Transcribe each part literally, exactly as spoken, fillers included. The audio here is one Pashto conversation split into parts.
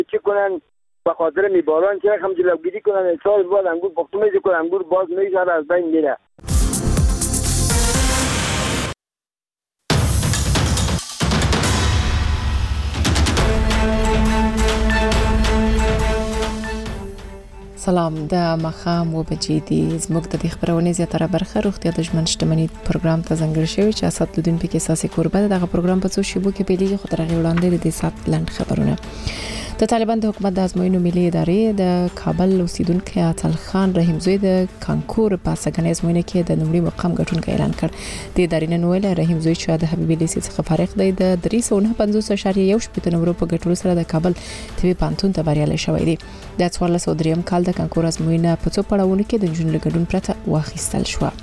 چی کنن به خاطر میباران چه رقم جلوگیری کنن. سال بعد انگور پختو میکنن، انگور باز میشه از بین میره. سلام، د مخام و بجې دي. زموږ د دې خبرونې زیاتره برخه روغتیا د ژوند شتمنۍ پروګرام ته ځانګړې شوې چې اسات لودین پکې اساسي کوربه دغه پروګرام په څو شیبو کې پیلېږي. خو تر هغې وړاندې د دې سات لنډ خبرونه. د طالبان د حکومت د ازموینو ملي ادارې د کابل اوسیدونکو عطل خان رحیمزوی د کانکور په سګنې ازموینه کې د نومړي مقام ګټونکی اعلان کړ. د ادارې نن ویل رحیمزوی چې د حبیبي لیسې څخه فارغ دی د درې سوه نه پنځوس اعشاریه یو شپږ نمبر په ګټلو سره د کابل طبي پوهنتون ته بریالی شوی دی. د څوارلس سوه دریم کال د کانکور ازموینه په څو پړاوونو کې د نجونو له ګډون پرته واخیستل شوه.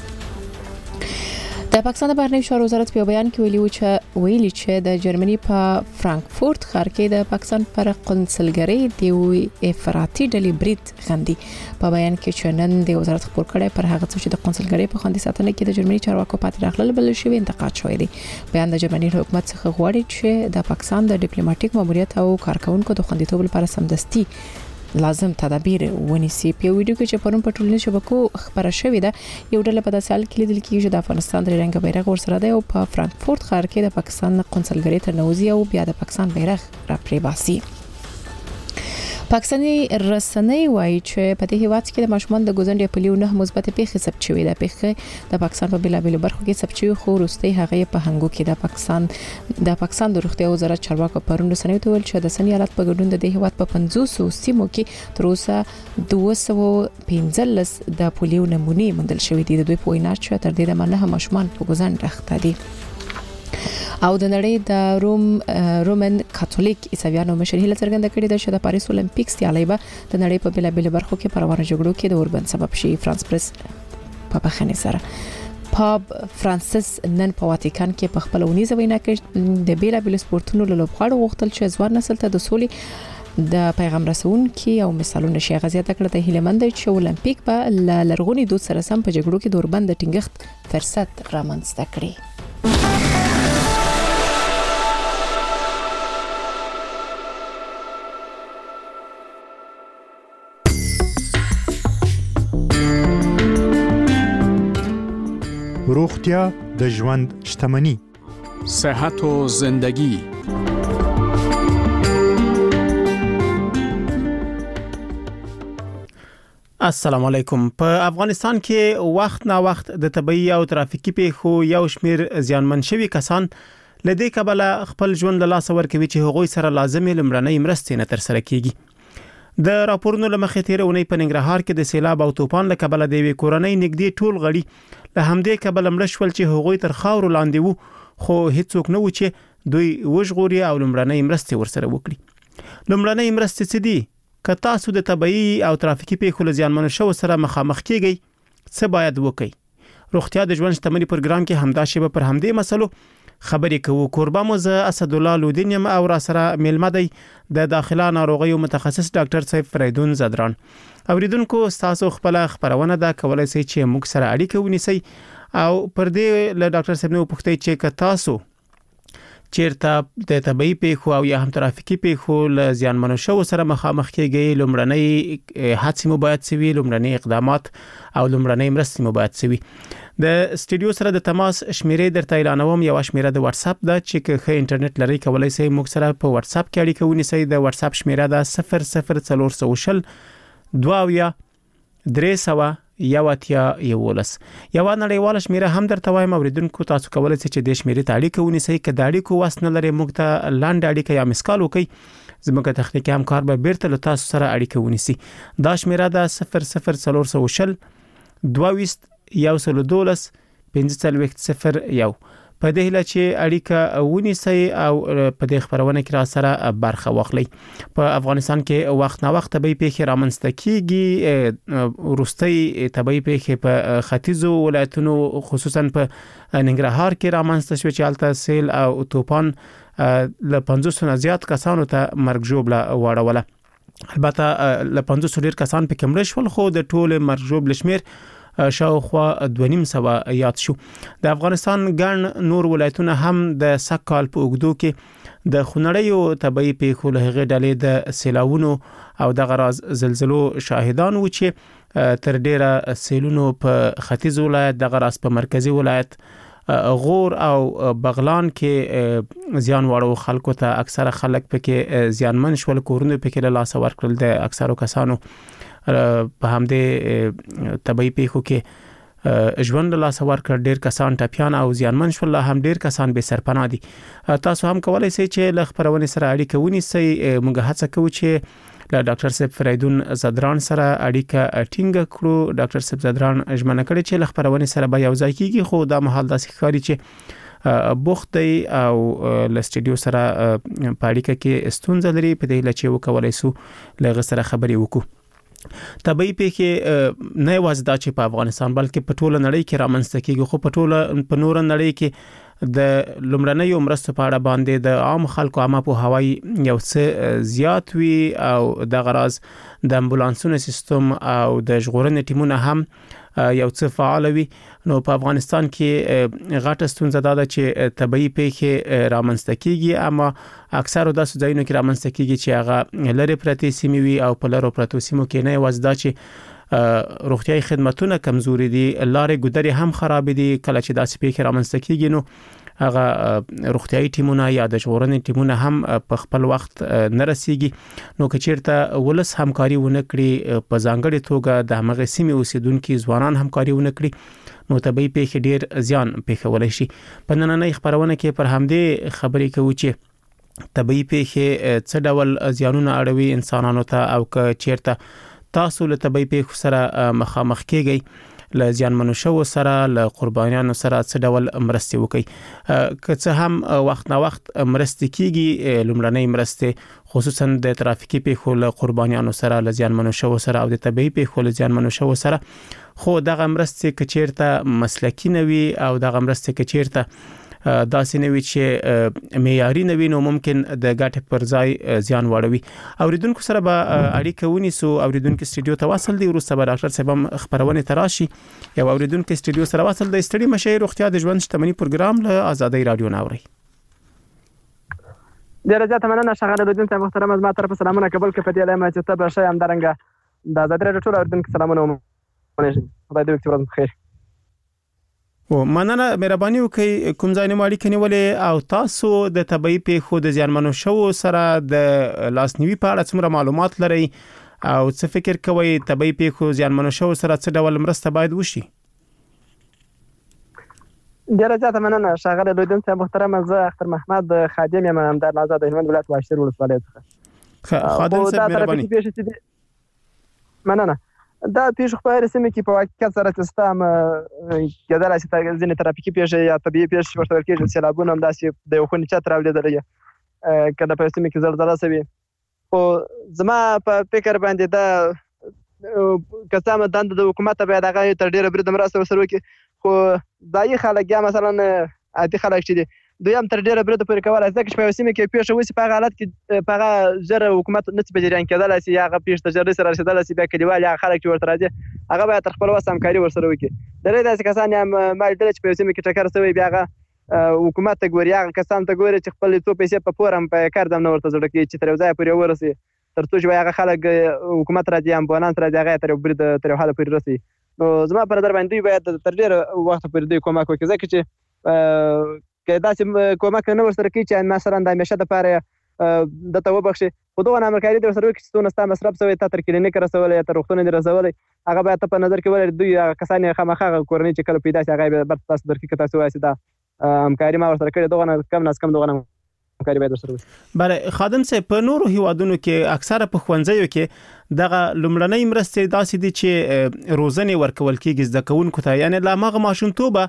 د پاکستان بهرنیو چارو وزارت په بیان کې ویلي و چې ویلي چې د جرمني په فرانکفورت ښار کې د پاکستان پر قونسلګرۍ د افراطي ډلې برید غندي. په بیان کې چې نن د وزارت خبر کړي پر هغه څه چې د قونسلګرۍ په خوندي ساتنه کې د جرمني چارواکو پاتې راغلل بل شوی انتقاد شوی دی. بیان د جرمني حکومت څخه غواړي چې د پاکستان د ډیپلوماټیک ماموریت او کارکونکو د خوندیتوب لپاره سمدستي لازم تدابیر ونیسي. په ویډیو کې چې پرون په ټولنیزو شبکو خبره شوې ده یو ډله په داسې حال کې لیدل کېږي چې د افغانستان درې رنګه بیرغ ورسره دی او په فرانکفورت ښار کې د پاکستان قونسلګرۍ ته نوځي او بیا د پاکستان بیرغ را پرې باسي. پاکستاني رسنۍ وایي چې په دې هیواد کې د ماشومان د ګوزنډ په لیو نه مثبت پیښې ثبت شوې ده. پیښې د پاکستان په بلابلو برخو کې ثبت شوې خو وروستي هغه په هنګو کې د پاکستان د پاکستان د روغتیا وزارت چارواکو پرون رسنیو ته ویل چې د سنی حالت په ګډون د دې هیواد په پنځوس سیمو کې تر اوسه دوه سوه پنځلس د پولیو نمونې موندل شوې دي. د دوی په وینا چې تر دې دمه نه ماشومان په ګوزنډ اخته دي. او د نړۍ د روم رومن کاتولیک عیسویانو مشر هیله څرګنده کړې ده چې د پاریس اولمپیک سیالۍ به د نړۍ په بلابلو برخو کې پر روانو جګړو کې د اوربند سبب شي. فرانس پریس په بخښنې سره پاپ فرانسیس نن په واتیکان کې په خپل ونیزه وینا کې د بلابلو سپورتونو له لوبغاړو غوښتل چې ځوان نسل ته د سولې د پیغام رسونکي او مثالونه شي. غزیات کړه ته هیله مند چې اولمپیک به لرغونی دود سره سم په جګړو کې د اوربند د ټینګښت فرصت رامنځته کړي. روغتیا د ژوند شتمنۍ. صحت و زندگی. السلام علیکم. په افغانستان کې وخت نا وخت د طبي او ترافیکي پیښو یو شمیر زیانمن شوي کسان لدې کبله خپل ژوند له لاسه ورکوي چې هغوی سره لازمي لمړنۍ مرستې نه تر سره کیږي. د راپورونو لمخې تیر اونۍ په ننګرهار کې د سیلاب او طوفان له کبله د وی کورنۍ نږدې ټول غړي له همدې کبله مړه شول چې هغوی تر خاورو لاندې وو خو هیڅوک نه و چې دوی وژغوري او لمړنۍ مرستې ورسره وکړي. لمړنۍ مرستې څه دي؟ که تاسو د طبي او ترافیکي پیښو له زیانمنو شوو سره مخامخ کیږئ څه باید وکړئ؟ روغتیا د ژوند شتمنۍ پروګرام کې همدا شیبه پر همدې مسلو خبرې کوو. کوربه مو زه اسد الله لودین یم او را سره میلمه دی د داخله ناروغیو متخصص ډاکټر صاحب فریدون زدران. اوریدونکو تاسو خپل خبرونه دا کولای شئ چې موږ سره اړیکه ونیسئ او پر دې له ډاکټر صاحب نو پوښتنه چې که تاسو چیرته د طبي پیښو او یا هم ترافیکي پیښو له زیانمنو شوو سره مخامخ کیږئ لومړنۍ هڅې مو باید سوي، لومړنۍ اقدامات او لومړنۍ مرستې مو باید سوي. د سټوډیو سره د تماس شمیرې درته اعلانوم. یو شمیره د واتس اپ ده چې که ښه انټرنیټ لري کولای شئ موږ سره په واتس اپ کې اړیکه ونیسئ. د واتس اپ شمیره ده صفر صفر څلور سوه شل دوه اویا درې سوه یو اتیا یولس. یو نړیواله شمیره هم درته وایم اوریدونکو تاسو کولای شئ چې د شمیرې ته اړیکه ونیسئ. که د اړیکو وس نه لري موږ ته لاندې اړیکه یا مسکال وکړئ، زموږ تخنیکي همکار به بیرته له تاسو سره اړیکه ونیسي. دا شمیره ده صفر صفر څلور سوه شل دوه ویشت یو سل دولس پنځه څلوېښت صفر یو. په دې هیله چې اړیکه ونیسئ او په دې خبرونه کې را سره برخه واخلئ. په افغانستان کې وخت نا وخت طبي پیښې رامنځته کیږي. وروستۍ طبي پیښې په ختیځو ولایتونو خصوصا په ننګرهار کې رامنځته شوې چې هلته سیل او طوفان له پنځوس نه زیات کسانو ته مرګ ژوبله واړوله. البته له پنځوس ډیر کسان په کې مړه شول خو د ټول مرګ ژوبل شمیر شاوخوا دوه نیم سوه یاد شو. د افغانستان ګڼ نور ولایتونه هم د سکهال په اوږدو کې د خونړیو طبي پیښو له هغې ډلې د سیلاوونو او د غراز زلزلو شاهدان و چې تر ډیره سیلونو په ختیځ ولایت، د غراز په مرکزی ولایت، غور او بغلان کې زیان وړو خلکو ته اکثره خلک پکې زیانمن شول، کورونه پکې له لاس ورکړل. د اکثرو کسانو په همدې طبي پیښو کې ژوند له لاس ورکړ. ډیر کسان ټپیان او زیانمن شول، هم ډیر کسان به سرپناه دي. تاسو هم کولای شئ چې له خبرونې سره اړیکه ونیسئ. موږ هڅه کوو چې له ډاکټر صاحب فریدون زدران سره اړیکه ټینګ کړو. ډاکټر صاحب زدران ژمنه کړې چې له خبرونې سره به یو ځای کیږي، خو دا مهال داسې ښکاري چې بوخت دی او له سټډیو سره په اړیکه کې ستونزه لري. په دې لچې وکولای سو له سره خبرې وکړو. طبي پیښې نه یوازې دا چې په افغانستان بلکې په ټوله نړۍ کې رامنځته کیږي، خو په ټوله په نور نړۍ کې د لومړنیو مرستو په اړه باندې د عام خلکو عامه په هوایی یو څه زیات وی او د غراز د امبولانسونو سیستم او د ژغورنې ټیمونه هم یو څه فعال وي. نو په افغانستان کې غټه ستونزه ده چې طبي پیښې رامنځته کیږي، اما اکثره داسې ځایونو کې رامنځته کیږي چې هغه لری پرتې سیمې وي او په لرو پرتو سیمو کې نه یوازې دا چې روغتیايي خدماتونه کمزوري دي، لارې ګودرې هم خراب دي. کله چې داسې پیښې رامنځته کیږي نو هغه روغتیايي ټیمونه یا د ژغورنې ټیمونه هم په خپل وخت نه رسیږي. نو که چیرته ولس همکاري ونه کړي، په ځانګړي توګه د هغه سیمې اوسیدونکو ځوانان همکاري ونه کړي، نو طبي پیښې ډیر زیان پیښولای شي. په نننۍ خبرونه کې پر همدې خبرې کوو چې طبي پیښې څه ډول زیانونه اړوي انسانانو ته، او که چیرته تاسو له طبي پیښو سره مخامخ کیږئ، له زیانمنو شوو سره، له قربانیانو سره څه ډول مرستې وکړي. که څه هم وخت نه وخت مرستې کیږي، لومړنۍ مرستې خصوصا د ترافیکي پیښو له قربانیانو سره، له زیانمنو شوو سره او د طبي پیښو له زیانمنو شوو سره، خو دغه مرستې که چیرته مسلکی نه وي او دغه مرستې که چیرته داسې نه وي چې معیاري نه وي، نو ممکن د ګټې پر ځای زیان واړوي. اوریدونکو سره به اړیکه ونیسو. اوریدونکو سټډیو ته وصل دی، وروسته به ډاکټر صاحب هم خبرونه تراشي. یو اوریدونکو سټډیو سره وصل دی. ستړي مشه، روغتیا د ژوند شتمنۍ پروګرام له آزادۍ رادیو ناوري. ډیره زیاته مننه ښاغلی اوریدونکو محترم، از ما طرف سلامونه قبول کړئ. په دې لایمه چې ته به ښه همدارنګه د آزادۍ رادیو ټول اوریدونکو سلامونه ومنئ. خدای دې وکړي ورځ بخیر. و مننه، مهرباني وکړئ کوم ځای نه اړیکه نیولې او تاسو د طبي پیښو د زیانمنو شوو سره د لاسنیوي په اړه څومره معلومات لرئ او څه فکر کوئ طبي پیښو زیانمنو شوو سره څه ډول مرسته باید وشي؟ ډیره زیاته مننه ښاغلی اوریدونکو محترم، زه اختر محمد خادم یم، همدار آزاد هلمند ولایت واشیر ولسوالۍ څخه. خادم صاحب مهرباني. مننه. دا پیښه په هر سیمه کې په واقعیت سره تستام کېدلای شي ځینې ترافیکي پیښې یا طبيعي پیښې ورته ورکېږي، سیلابونه هم داسې د یو خونې چت راولېدلی که د په سیمه کې زلزله شوي. خو زما په فکر باندې دا که څه هم دنده د حکومت باید هغه تر ډېره بریده مرسته ورسره وکړي، خو ځایي خلک یا مثلا عادي خلک چې دي دوی هم تر ډېره بریده پورې کولی، ځکه چې په یو سیمه کې پیښه وشي په هغه حالت کې په هغه ژر حکومت نه شي په جریان کېدلی شي، یا هغه پیښې ته ژر سره رسېدلی شي. بیا کلیوال یا خلک چې ورته راځي هغه باید تر خپل وس همکاري ورسره وکړي. ډېری داسې کسان هم ما لیدلي چې په یو سیمه کې ټکر شوی، بیا هغه حکومت ته ګوري، هغه کسان ته ګوري چې خپل څو پیسې په پور هم په کار دم نه ورته زړه کوي چې تر یو ځایه پورې ورسي، تر څو چې هغه خلک حکومت راځي، امبولانس راځي، هغه تر یو بریده تر یو حاله پورې رسي. نو زما په نظر باندې دوی باید تر ډېره وخته پورې دوی کومک وکړي، ځکه چې که داسې کومک نه ورسره کوي چې مثلا د همیشه دپاره دته وبخښي، خو دغه همکاري دې ورسره وکړي چې څونه ستا مصرف شوی، تا تر کلینیک رسولی یا تر روغتون دې رسولی، هغه باید ته په نظر کې ولري. دوی هغه کسان یې خامخا هغه کورنۍ چې کله پیدا شي هغه یې برته تاسو درکړي، که تاسو وایئ چې دا همکاري ما ورسره کړې، دغه نه کم نه از کم دغه همکاري باید ورسره وشي. بله خادم صاحب، په نورو هیوادونو کې اکثره په ښوونځیو کې دغه لومړنۍ مرستې داسې دي چې روزنې ورکول کېږي زده کوونکو ته، یعنې له هماغه ماشومتوبه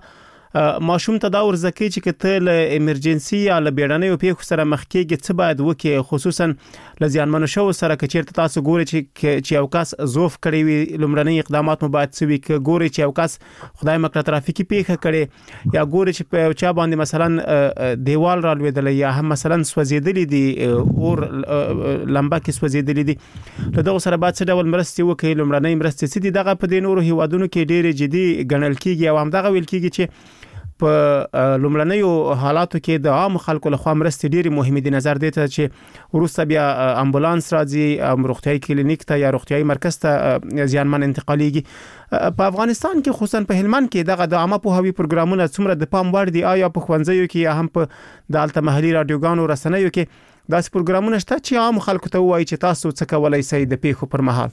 ماشوم ته دا ورزکه چې کته له ایمرجنسي یا له بیړنۍ پیښو سره مخ کېږي څه باید وکړي، خصوصا له ځانمنو شو سره کچیرته تاسو ګوري چې چې یو کس زوف کړی وي لومړنۍ اقدامات مو باید سوي ک ګوري چې یو کس خدای مکړه ترافیکي پیښه کړي یا ګوري چې په چا باندې مثلا دیوال را لویدل یا هم مثلا سوځیدلې دي اور لمبه کې سوځیدلې دي، له دغه سره باید څه ډول مرستې وکړي، لومړنۍ مرستې څه دي، دغه په دې نورو هیوادونو کې ډېر جدي ګڼل کیږي او هم دغه ویل کیږي چې په لومړنیو حالاتو کې د عام خلکو لخوا مرستې ډېری مهمه دي، نظر دی ته چې ورسته بیا امبولانس راځي، روغتيایي کلینیک ته یا روغتيایي مرکز ته ځانمن انتقالیږي. په افغانستان کې خصوصا په هلمند کې دغه د عامه پوهاوي پروګرامونه څومره د پام وړ دي؟ آیا په ښوونځیو کې یا هم په د الته محلي رادیوګانو رسنیو کې داسې پروګرامونه شته چې عام خلکو ته وایي چې تاسو څه کولای شئ د پیښو پر مهال؟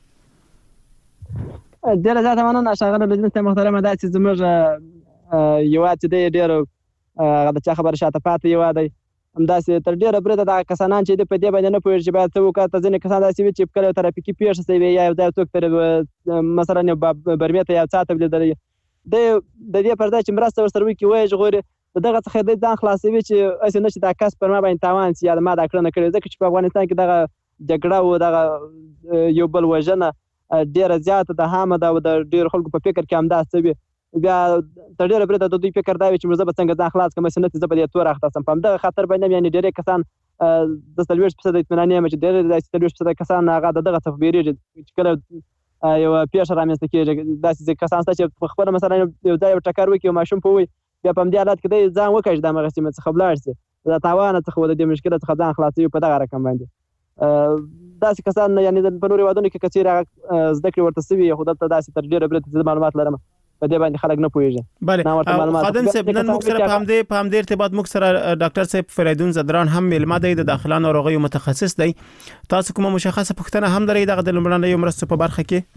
ډېر زیات مننه شاغله لجنه محترمه، دا چې زموږ یو چې دی ډېر هغه د چا خبره شاته پاتې یو دی، همداسې تر ډېره برید د کسانان چې په دې باندې نه پوهېږي چې باید څه وکړي. ته ځینې کسان داسې وي چې کله ترافیکي پیښه شوې یا یو ځای څوک تر مثلا یو برمې ته یو څا ته لیدلی دی، د دې پر ځای چې مرسته ورسره وکړي وایي ژغوري، د دغه څخه دی ځان خلاصوي چې هسې نه چې دا کس پر ما باندې تاوان شي یا ما دا کړنه کړې، ځکه چې په افغانستان کې دغه جګړه او دغه یو بل وژنه ډېره زیاته ده، عامه ده او د ډېرو خلکو په فکر کې همداسې وي. بیا تر ډېره برید د دوی فکر دا وي چې زه به څنګه ځان خلاص کړم، نه چې زه به دې تور اخته سم. په همدغه خطر باندې یعنې ډېری کسان د څلوېښت فیصده اطمینان یم چې ډېر داسې څلوېښت فیصده کسان هغه د دغه څخه بیریږي چې کله یو پیښه رامنځته کېږي. داسې کسان شته چې په خپله مثلا یو ځای یو ټکر وکړي او ماشوم په وي، بیا په همدې حالت کې دی ځان وکړي چې د همغه سیمې څخه ولاړ شي، د تاوانه څخه د دې مشکله څخه ځان خلاصوي په دغه رقم باندې. داسې کسان یعنې په نورو هېوادونو کې که چېرې هغه زده کړې ورته سوي خو دلته داسې تر ډېره برید زه معلومات لرم په دې باندې خلک نه پوهېږي. بله خادم صاحب، نن موږ سره په همدې په همدې ارتباط موږ سره ډاکټر صاحب فریدون زدران هم مېلمه دی، د داخله ناروغیو متخصص دی. تاسو کومه مشخصه پوښتنه هم لرئ دغه د لومړنیو مرستو په برخه کې؟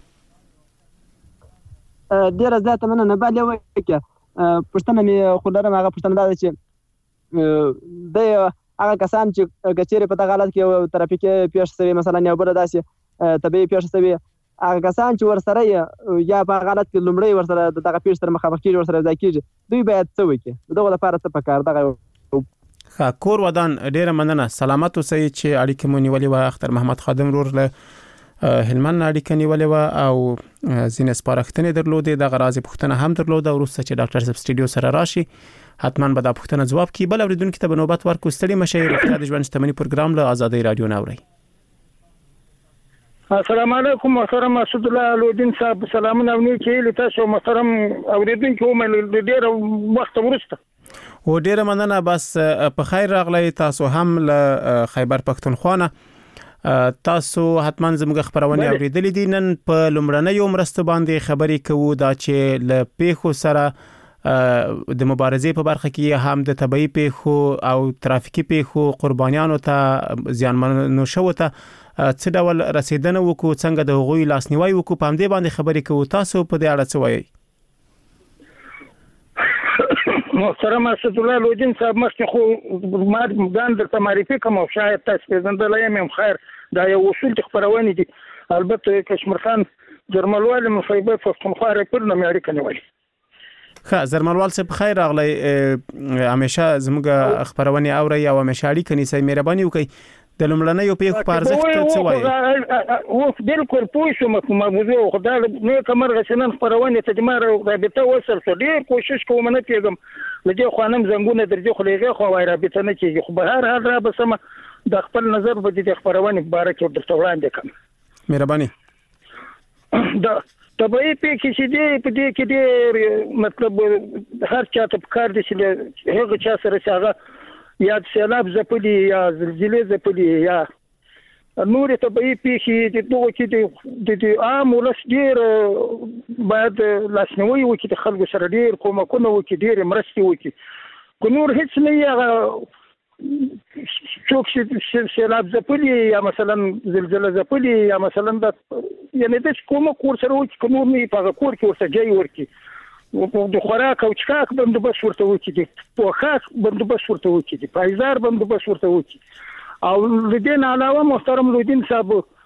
ډېره زیاته مننه. بله وکړه پوښتنه مې خو لرم، هغه پوښتنه دا ده چې د هغه کسان چې که چېرې په دغه حالت کې یو ترافیکي پیښه شوې مثلا یو بله داسې طبیعي پیښه شوې، هغه کسان چې ورسره یا په هغه حالت کې لومړی ورسره د دغه پیښې سره مخامخ کېږي ورسره ځای کېږي، دوی باید څه وکړي؟ د دغو لپاره څه پکار؟ دغه ښه کور ودان ډېره مننه، سلامت اوسئ چې اړیکې مو نیولې وه. اختر محمد خادم ورور له هلمند اړیکه نیولې وه او ځینې سپارښتنې درلودې، دغه راز پوښتنه هم درلوده. وروسته چې ډاکټر صاحب سټوډیو سره راشي حتما به دا پوښتنه ځواب کړي. بل اورېدونکي ته به نوبت ورکړو. ستړي مشئ، روغتیا د ژوند شتمني پروګرام له ازادۍ رادیو نه اورئ. السلام علیکم محترم اسد الله الودین صاحب، سلامونه او نیکی تاسو محترم اوریدونکو مې ډېر وخت ورسته و ډېر مننه. بس په خیر راغلی، تاسو هم له خیبر پښتونخوا نه، تاسو حتما زموږ خبرونه اوریدلې دي. نن په لومړنیو مرستو باندې خبرې کوو، دا چې له پیښو سره د مبارزې په برخه کې هم د طبيعي پیښو او ترافیکي پیښو قربانیانو ته زیانمنو شوو ته څه ډول رسیدنه وکړو، څنګه د هغوی لاسنیوي وکړو، په همدې باندې خبرې کوو. تاسو په دې اړه څه وایئ؟ محترم اسد الله الودین صاحب، مخکې خو ما ځان درته معرفي کوم او شاید تاسو پېژندلی یم، خیر دا یو اصول د خپرونې دي. البته کشمیر خان جرملوال من خیبر پښتونخوا راپور نه مې اړیکه نیولې. ښه زرملوال صاحب خیر راغلی، همیشه زموږ خبرونه اورئ او همیشه اړیکه نیسئ. مهرباني وکړئ د لومړنیو پیښو په ارزښت څه وایي؟ اوس بالکل پوه شوم په موضوع، خو دا نیکه مرغه چې نن خپرونې ته د ما رابطه وصل شو، ډېر کوشش کوم نه کېږم له دې خوا نم زنګونه درځي، خو له هغې خوا وایي رابطه نه کېږي. خو به هر حال را به سمه د خپل نظر به د دې خپرونې په باره کې درته وړاندې کړم. مهرباني. د طبیعي پیښې چې دي په دې کې ډېر مطلب هر چا ته پکار دي چې هغه چا سره چې هغه یا سیلاب ځپلي یا زلزلې ځپلي یا نورې طبیعي پیښې د دغو کې د عام ولس ډېر باید لاسنیوي وکړي، د خلکو سره ډېر کومکونه وکړي، ډېرې مرستې وکړي. که نور هېڅ نه وي، هغه څوک چې سیلاب ځپلي یا مثلا زلزله ځپلي یا مثلا د یعنې داسې کومک ورسره وکړي، که نور نه وي په هغه کور کې ورته ځای ورکړي، د خوراک او چښاک بندوبست ورته وکړي، د پوښاک بندوبست ورته وکړي، د پایزار بندوبست ورته وکړي. او له دې نه علاوه محترم الودین صاحب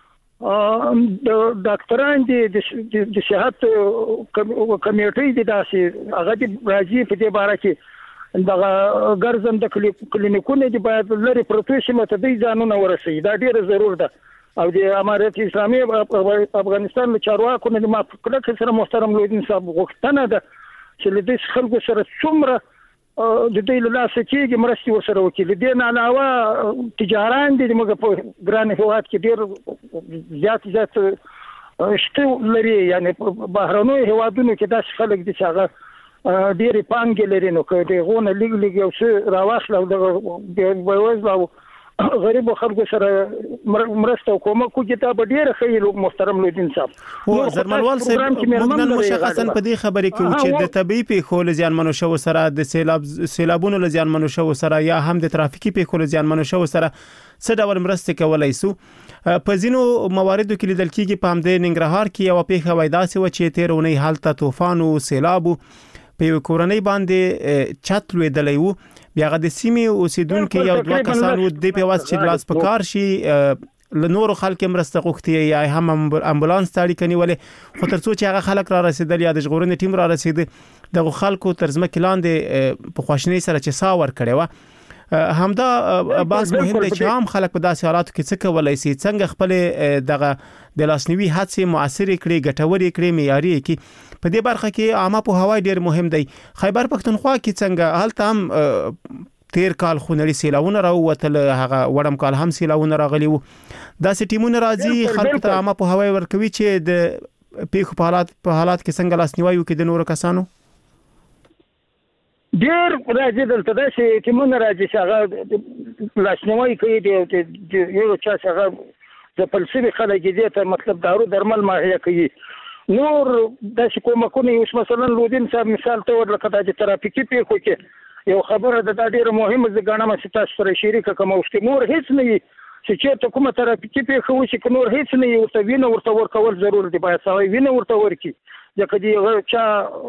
د ډاکټران دي د صحت کمیټې دي داسې هغه دي راځي په دې باره کې دغه ګرځم د کلینیکونو دي باید لري پروتوشي مته دي ځانونه ورسي دا ډیره ضرور ده او د امارت اسلامي افغانستان له چارواکو نه ما کله سره محترم لودین صاحب غوښتنه ده چې له دې خلکو سره څومره د دې له لاسه کېږي مرستې ورسره وکړي. د دې نه علاوه تجاران دي موږ په ګران هېواد کې ډېر زیات زیات شته لري یعنی بهرنیو هېوادونو کې داسې خلک دي چې هغه ډېرې پانګې لري نو که د هغو نه لږ لږ یو څه راواخله او دغه بېوزله او غریبو خلکو سره مرسته او کومک وکړي دا به ډېره ښه محترم لودین صاحب. او زرمنوال صاحب موږ نن مشخصا په دې خبرې کې چې د طبيعي پیښو له زیانمنو شوو سره د سیلاب سیلابونو له زیانمنو شوو سره یا هم د ترافیکي پیښو له زیانمنو شوو سره څه ډول مرسته کولای سو. په ځینو مواردو کې لیدل کېږي په همدې ننګرهار کې یو پیښه وای داسې و چې تیر اونۍ حالت طوفان او سیلاب په یو کورنۍ باندې چت لویدلی وو بیا غد سیمې اوسیدونکو یو دوه کسان و د په واسطه چې لاس پکار شي ل نور خلک مرسته غوښتي یا هم امبولانس تاړي کني ولې خو ترڅو چې هغه خلک را رسیدل یا د ژغورنې ټیم را رسید دغه خلکو ترزمه کلاندې په خواشنۍ سره چې ساور کړي و همدا باز مهم دی چې عام خلک په داسې حالاتو کې څه کولای شي څنګه خپل دغه د لاسنیوي هڅې موثر کړي ګټوري کړي معیاري کړي. په دې برخه کې عامه په هوای ډیر مهم دی. خیبر پښتونخوا کې څنګه حالت هم تیر کال خونړي سیلاونه راووتل هغه وړم کال هم سیلاونه راغلي وو داسې ټیمونه راځي خلک ته عامه په هوای ورکوي چې د پیښو په حالات په حالات کې څنګه لاسنیوي وکړي د نورو کسانو. ډیر راځي دلته داسې ټیمونه راځي چې هغه لاسنیوي کوي د یو چا څنګه د فلسفي خلک دې ته مطلب دارو درمل ماهیا کوي. نور داسې کومکونه اوس مثلا لودین صاحب مثال ته ورلکه د ترافیکي پیښو کې یو خبره ده دا ډیره مهمه ده ګڼم چې تاسو سره شریکه کوم او نور هیڅ نه چې چې ته کومه ترافیکي پیښه وشي که نور هیڅ نه ورته وینه ورته ورکول ضرور دی باید سوی وینه ورته ورکړي ځکه دی چا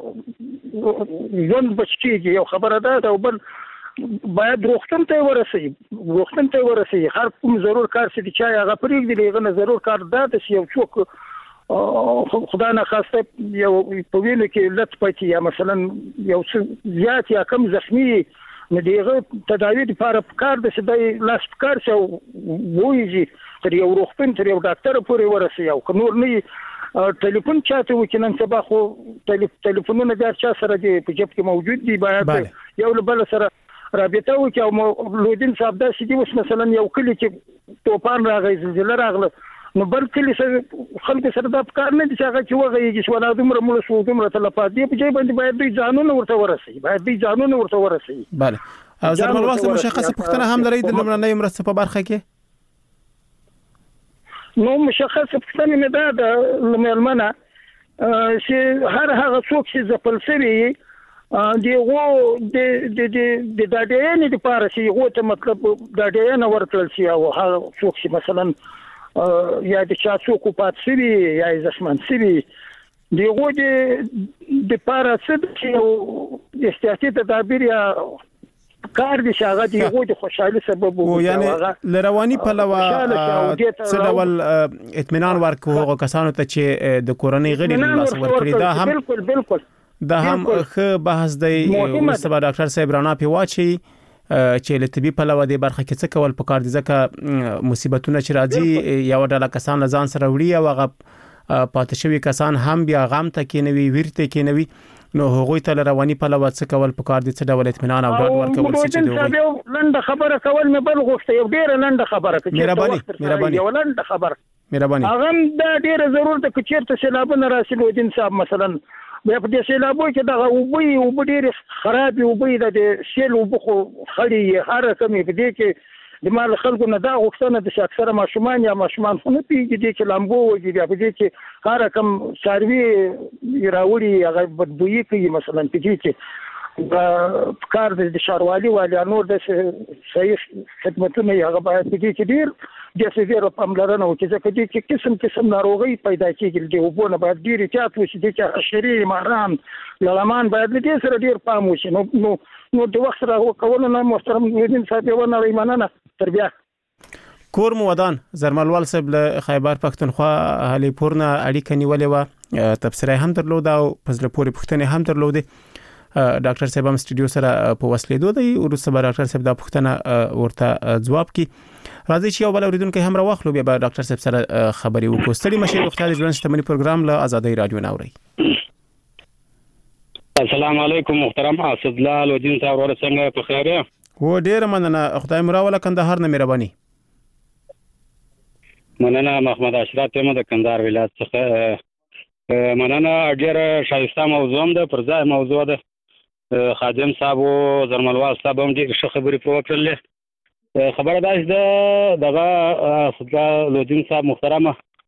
ژوند بچ کېږي یو خبره ده او بل باید روغتون ته ورسوي روغتون ته ورسوي هر کوم ضرور کار چې چا هغه پرېږدي هغه نه ضرور کار ده چې یو څوک خدای نه خواسته یو په وینو کې لټ پاتې یا مثلا یو څه زیات یا کم زخمی نو دغه تداوی لپاره کار د سدای لاس کار شو وایي تر یو روغتون تر یو ډاکټر پورې ورسي او نور نه ټلیفون چاته وکینن سبا خو ټلیفونونه د چا سره دی په جیب کې موجود دی باید یو بل سره رابطه وکي او لودین صاحب دا چې اوس مثلا یو کلی کې توپان راغی زلزلہ راغله نو بل کلی سره خلک سره دا کار نه دي چې هغه چې وغږیږي چې ولا دومره مړ شو دومره تلفات دی په ځای باندې باید دوی ځانونه ورته ورسي باید دوی ځانونه ورته ورسي. بله او زرمل واسه مشخصه پوښتنه هم لري د لمړنۍ مرسته په برخه کې نو مشخصه پوښتنه نه ده د مېلمنه چې هر هغه څوک چې ځپل شوی دیغه د د د د ډېنې د پاره چې هغه ته مطلب د ډېنې ورکړل شي او هغه څوک چې مثلا یا د چا څوک پات شوی یا زخمن شوی دیغه د د پاره چې احتیاطي تدابیر یا کار دي چې هغه دیغه د خوشحالي سبب وو یعنی لروانی په لوا څه ډول اطمینان ورکو هغه کسانو ته چې د کورنۍ غړي لاس ورکړي دا هم بالکل بالکل دا هم ښه بحث دی مستبا ډاکټر صاحب رانا پیواچی چې له طبي په لوا د برخه کې څه کول پکار دي ځکه مصیبتونه چې راځي یو ډول کسان ځان سره وړي او هغه پاتې شوی کسان هم بیا غم ته کې نوي ورته کې نوي نو هغوی ته رواني په لوا څه کول پکار دي څه ډول اطمینان او ډاډ ورکول چې دوی لنډه خبره کول مې بل غوښته یو ډیره لنډه خبره چې مهرباني مهرباني یو لنډه خبره مهرباني هغه دا ډیره ضرورت چې چیرته سیلابونه راشي لودین صاحب مثلا بیا په دې سیلابو کې دغه وبوي او ډېر خراب وبوي د سیل وبخو خړی هر کمې په دې کې د مال خلکو نه دا غوښتنه د اکثره ماشومان یا ماشومان خو نه پیږي دي چې لامبو وږي بیا په دې کې هر کم ساروي راوړي هغه بدبوئی کوي مثلا په دې کې د کار د شاروالي والی نور د صحیح خدمتونه هغه باید په دې کې ډیر د سویرو پاملرنه وکړي ځکه چې قسم قسم ناروغي پیدا کیږي د وبونه باید ډیر احتیاط وشي چې حشرې ماران لړمان باید دې سره ډیر پام وشي نو نو نو د وخت راو کولو نه محترم لودین صاحب یو نه مننه تر بیا کور مو ودان زرملوال صاحب له خیبر پښتونخوا علي پورنا اړیکه نیولې و تبصره هم درلود او پزله پوری پښتنې هم درلود ډاکټر صاحب هم سټوډیو سره په وسیله دوی ورسره به ډاکټر صاحب د پښتنه ورته جواب کی راځي چې یو بل اوریدونکو هم راوخلو بیا به ډاکټر صاحب سره خبري وکړو ستړي مشه روغتیا د ژوند شتمنۍ پروګرام له آزادۍ رادیو ناوري السلام علیکم محترم اسد الله الدین صاحب ور څنګه په خیر و ډیر مننه خدای مراوله کندهار نه مهرباني مننه محمد اشرف یم د کندهار ولایت څخه مننه ډیر شایسته موضوع ده پر ځای موضوع ده خادم صاحب او زرملوال صاحب هم ډیر ښه خبرې وکړلې خبره ده دغه اسد الله الدین صاحب محترمه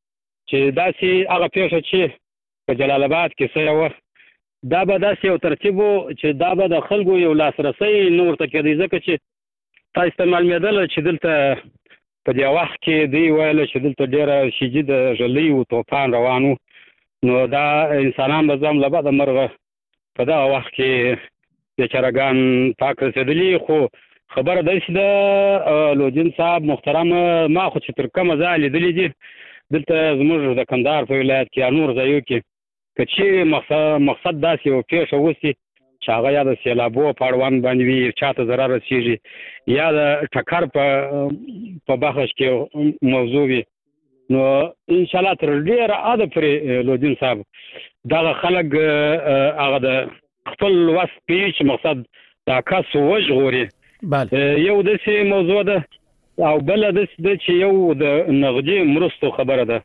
چې داسې هغه پیښه چې په جلال آباد کې څه و دا به داسې یو ترتیب چې دا به د خلکو یو لاسرسي نور ته کېدی ځکه چې تا استعمال مېدل چې دلته په دې وخت کې دی ویل چې دلته ډېره شدید ژلۍ او طوفان روانو نو دا انسانان به زم لبا د مرغه په دا وخت کې د چرګان پاک رسیدلی خو خبره ده چې د لودین صاحب محترم ما خو چې تر کومه ځای لیدلی دي دلته زموږ د کندهار په ولایت کې نور ځایو کې کچې مقصد مقصد داسې یو پیښه وسی چې هغه یا د سیلابو په اړوند باندې وي چاته ضرر رسیږي یا د ټکر په په بخش کې موضوع وي نو ان شاء الله تر ډیره اده پر لودین صاحب دا خلک هغه د خپل وس پیچ مقصد دا کس وژغوري بله یو د سي موضوع ده او بل د چې یو د نغدي مرستو خبره ده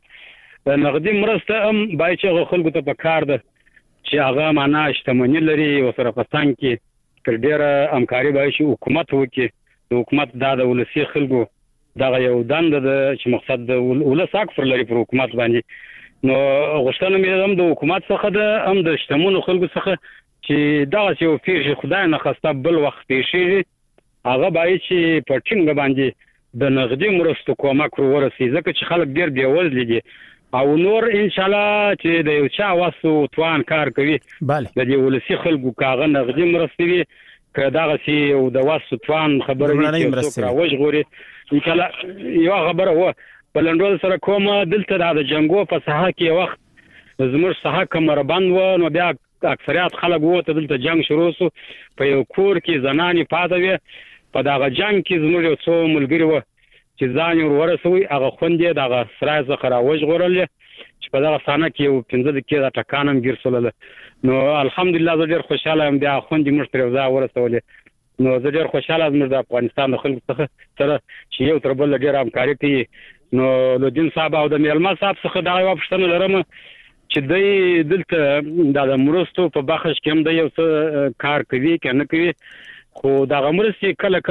نغدي مرسته هم باید چې خلکو ته په کار ده چې هغه معنا شتمنی لري او سره پستان کې تر ډیره همکاري باید چې حکومت وکړي د حکومت دا د ولسی خلکو دا یو دند ده چې مقصد د ولس اکثر لري پر حکومت باندې نو غوښتنه مې هم د حکومت څخه ده هم د شتمنو خلکو څخه چې دا یو پیښه خدای نه خواسته بل وخت پیښیږي هغه باید چې په ټینګ باندې د نغدي مرستو کومک ورسي ځکه چې خلک ډیر بیوزل دي او نور ان شاء الله چې د یو چا واسو توان کار کوي bale د دې ولسی خلکو کاغه نغدي مرستوي کداغه سي او د واسو توان خبره وي چې راوځغوري ان شاء الله یو خبره هو بلندول سره کومه دلته د جنگو په ساحه کې وخت زموږ ساحه کمربند و نو بیا اکثریت خلک وته دلته جنگ شروع سو په یو کور کې زناني پاتې وي په داغه جنگ کې زموږ یو څو ملګری و چې ځان ورسوي هغه خوندې دغه سرای څخه راوځغورل چې په دغه سانه کې یو پنځه دقیقې د ټکانم ګرځول نو الحمدلله زه ډیر خوشاله یم بیا خوندې موږ تر ځا ورسولې نو زه ډیر خوشاله یم د افغانستان د خلکو څخه سره چې یو تر بل ډیر همکاري کوي نو لودین صاحب او د میلما صاحب څخه دا یو پښتنه لرم چې دوی دلته د مرستو په بخش کې هم د یو څه کار کوي کنه کوي خو دا مرستې کله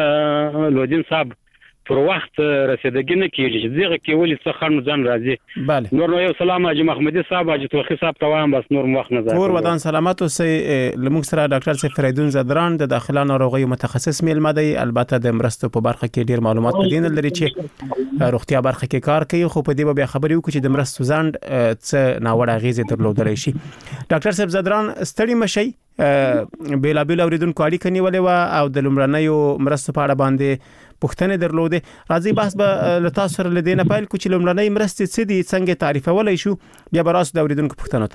کله لودین صاحب پر وخت رسیدګی نه کیږي چې دغه کې ولې څه خن ځان راځي bale نور نو یو سلام حاجی محمدي صاحب حاجی توخی صاحب توام بس نور وخت نه ځي کور ودان سلامت اوسئ لمونږ سره ډاکټر صاحب فریدون زدران د داخله ناروغیو متخصص میلمه دی البته د مرستو په برخه کې ډیر معلومات دین لري چې روغتیا برخه کې کار کوي خو په دې به خبرې وکړي چې د مرستو ځند څه ناوړه غیزه درلودلی شي ډاکټر صاحب زدران ستړي مشي بیلا بیلا اوریدونکو اړیکه نیولې و او د لومړنیو مرستو په اړه باندې پوښتنه درلوده راځي بحث به له تاسو سره لدینه پایل کو چې لومړنۍ مرستې څه دي څنګه تعریفولای شو بیا به راس د اوریدونکو پوښتنه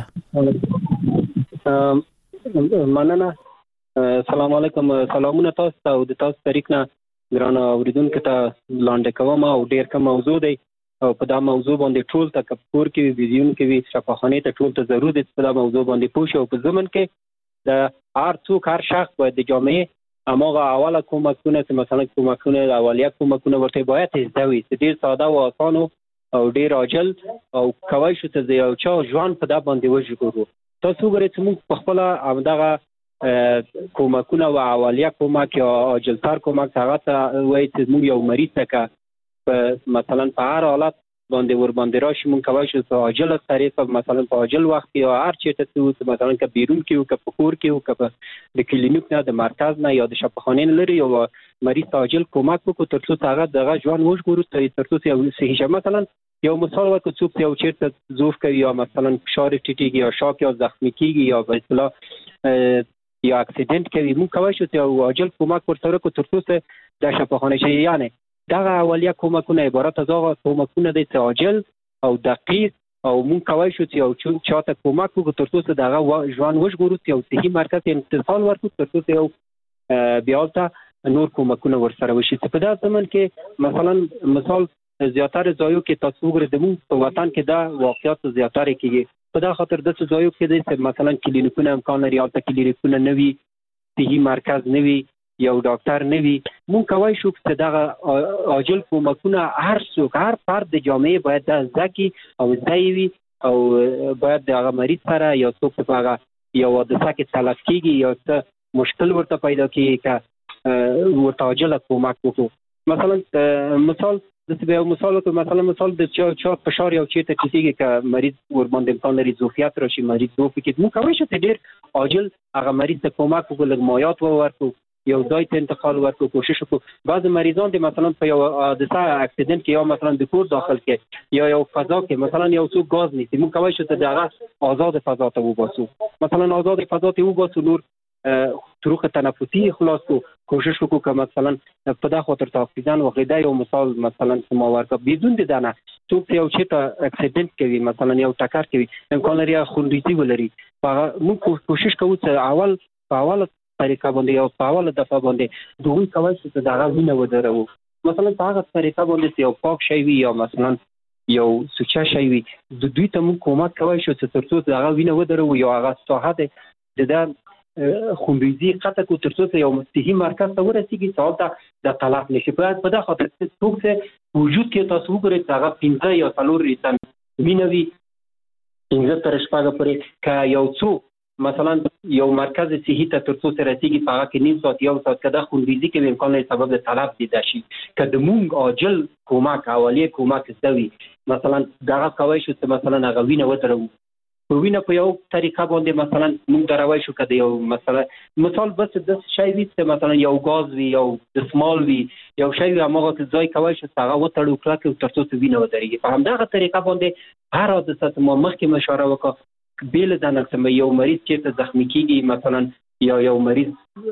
ته مننه السلام علیکم سلامونه تاسو ته او د تاسو طریق نه ګران اوریدونکو ته لاندې کوم او ډیر کوم موضوع دی او په دا موضوع باندې ټول ته کپور کې ویډیو کې وی شفاخانه ته ټول ته ضروري په دا موضوع باندې پوښتنه او په زمن کې د هر څوک هر شخص باید د جامعه اماغه اوله کومکونه چې مثلا کومکونه اولیه کومکونه ورته باید زدوي چې ډیر ساده او اسانه او ډیر عاجل او کوي شو ته یو چا ژوند په دا باندې وژغورو تاسو غواړئ چې موږ په خپل امدغه کومکونه او اولیه کومک یا عاجلتر کومک هغه ته وایي چې موږ یو مریض ته مثلا په هر حالت باندې ور باندې راشي مونږ کوي چې په عاجل طریقه مثلا په عاجل وخت یا هر چیرته چې مثلا ک بیرون کې او ک په کور کې او ک د کلینیک نه د مرکز نه یا د شفاخانه لري یو مریض عاجل کومک وکړو تر څو هغه دغه ژوند وژغورو تر څو یو صحیح شي مثلا یو مثال ورکړو چې یو چیرته زوف کوي یا مثلا فشار ټیټیږي یا شاک یا زخمی کیږي یا په اصطلاح یا اکسیډنټ کوي مونږ کوي چې یو عاجل کومک ورته وکړو تر څو د شفاخانه شي یعنی دغه اولیه کومکونه عبارت از هغه کومکونه دي چې عاجل او دقیق او مونږ کولی شو چې یو چاته کومک وکړو تر څو چې دغه ژوند وژغورو، چې یو صحي مرکز اتصال ورکړو تر څو چې یو بیا هلته نور کومکونه ورسره وشي. چې په دغه زمن کې مثلا مثال زیاتره ځایو کې تاسو وګورئ د مونږ په وطن کې دا واقعیات زیاتره کېږي. په دغه خاطر داسې ځایو کې دی چې مثلا کلینیکونه امکان لري، هلته کلینیکونه نه وي، صحي مرکز نه وي، یو ډاکټر نه وي. مونږ کولی شو چې دغه عاجل کومکونه هر څوک هر فرد د جامعې باید دا زده کړي او زده یې وي او باید د هغه مریض سره یا څوک چې په هغه یو حادثه کې تلف کېږي یا څه مشکل ورته پیدا کېږي که ورته عاجله کومک وکړو. مثلا مثال داسې به یو مثال وکړو، مثلا مثال د چا چا فشار یو چېرته کېږي که مریض ورباندې امکان لري ظرفیت راشي، مریض ظرف کې مونږ کولی شو چې ډېر عاجل هغه مریض ته کومک وکړو، لږ مایات ورکړو، یو ځای ته انتقال ورکړو، کوشش وکړو. بعض مریضان دي مثلا په یو حادثه اکسیدنت کې یا مثلا د کور داخل کې یا یو فضا کې مثلا یو څوک غاز نیسي، مونږ کولی شو چې دغه آزاد فضا ته وباسو، مثلا آزاد فضا ته وباسو، نور طرق تنفسی خلاص کو، کوشش وکړو که مثلا په دغه خاطر ته اکسیجن واخلي. دا یو مثال مثلا چې ما ورکړ. بدون د دنه څوک یو چېرته اکسیدنت کوي، مثلا یو ټکر کوي، امکان لري خونریزي ولري، مونږ کوشش کوو چې اول په اوله طریقه باندې یو په اوله دفعه باندې د هغوی کولی شو چې د هغه وینه ودروو. مثلا په هغه طریقه باندې یو پاک شی وي یا مثلا یو سوچه شی وي، د دوی ته مونږ کومک کولی شو چې تر څو د هغه وینه ودروو یا هغه ساحه د د خونریزي قطع کړو تر څو چې یو صحي مرکز ته ورسېږي چې هلته د تلف نه شي. باید په دغه خاطر څوک چې وجود کې تاسو وګورئ چې هغه پنځه یا څلور ریتن وینه وي، پنځه تر شپږه پورې، که یو څوک مثلا یو مرکز صحي ته تر څو چې رسېږي په هغه کې نیم ساعت یو ساعت که دا خونریزي کوي امکان لري سبب د تلف دیده شي. که د مونږ عاجل کومک اولیه کومک زده وي، مثلا دغه کولی شو چې مثلا هغه وینه ودروو په وینه په یو طریقه باندې مثلا مونږ دروی شو. که د یو مثلا مثال بس داسې شی وي چې مثلا یو غاز وي، یو دسمال وي، یو شی وي، هماغه کې ځای کولی شو چې هغه وتړو کلک تر څو چې وینه ودرېږي. په همدغه طریقه باندې هر حادثه چې ما مخکې اشاره وکړه بیل دنه چې یو مریض چېرته زخمی کېږي، مثلا یا یو مریض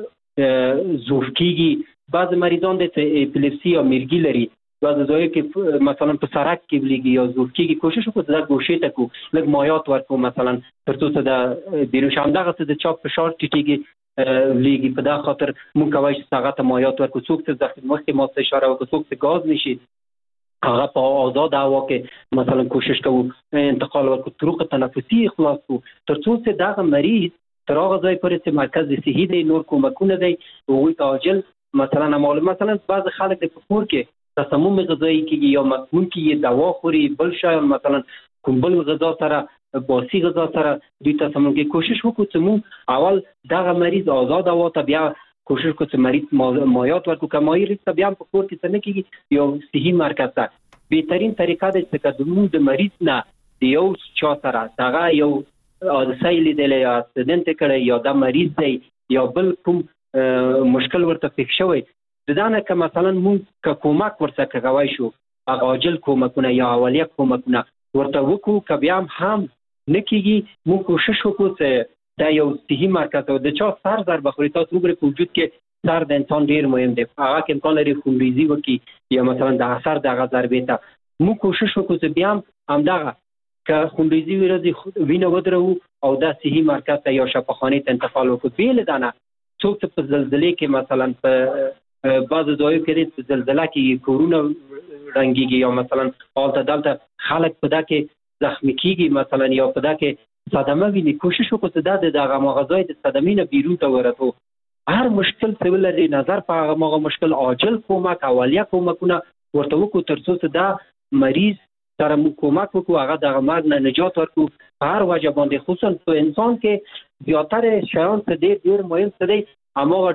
ظرف کېږي، بعض مریضان دي چې اپیلیپسي یا مرګي لري، بعض ځایو کې مثلا په سرک کې بلیږي یا ظرف کېږي، کوشش وکړو چې دا ګوشې ته کړو، لږ مایات ورکړو مثلا تر څو چې د بیرون شي. همدغه چې د چا فشار ټیټېږي لیږي، په دغه خاطر مونږ کولی شو چې هغه ته مایات ورکړو. څوک چې زخم مخکې ما ته اشاره وکړو، څوک چې ګاز نشي هغه په آزاد هوا کې مثلا کوشش کوو انتقال ورکړو، طرق تنفسي خلاص کړو تر څو چې دغه مریض تر هغه ځای پورې چې مرکز صحي دی، نور کومکونه دی، هغوی ته عاجل مثلا معلوم. مثلا بعض خلک د کور کې تسمم غذایی کېږي یا مسموم کېږي، دوا خوري، بل شیان مثلا کوم بل غذا سره باسي غذا سره دوی تسمم کېږي. کوشش وکړو چې مونږ اول دغه مریض آزاد هوا ته بیا کوشش وکړو چې مریض مایات ورکړو، که مایع ته بیا په کور کې څه نه کېږي یو صحي مرکز ته. بهترین طریقه ده چې که مونږ د مریض نه د یو چا سره دغه یو حادثه یې لیدلی یا اکسیدنت یې کړی یا دا مریض دی یا بل کوم مشکل ورته پیښ شوی، د دا نه که مثلا مونږ که کومک ورڅخه کولی شو، هغه عاجل کومکونه یا اولیه کومکونه ورته وکړو، که بیا هم نه کېږي مونږ کوشش وکړو چې دا یو صحي مرکز او د چا سر ضرب بخوري. تاسو وګورئ په وجود کې سر د انسان ډېر مهم دی، هغه کې امکان لري خونریزي وکړي یا مثلا د اثر دغه ضربې ته مونږ کوشش وکړو چې بیا هم همدغه که خونریزي وي وینه ودروو او دا صحي مرکز ته یا شفاخانې ته انتقال وکړو. بې له دا نه څوک چې په زلزلې کې مثلا په بعضو ځایو کې په زلزله کې کورونه ړنګېږي یا مثلا هلته دلته خلک په دا کې زخمي کېږي مثلا یا په دا کې صدمه ویني، کوشش وکړو چې دا د دغه مغزای د صدمې نه بیرون ته ورسو. هر مشکل چې ولري نظر په هغه مغه مشکل عاجل کومک اولیه کومکونه ورته وکړو تر څو چې دا مریض سره کومک وکړو، هغه دغه مرګ نه نجات ورکړو په هر وجه باندې. خصوصا په انسان کې زیاتره شیان څه ډېر ډېر مهم څه دی، هماغه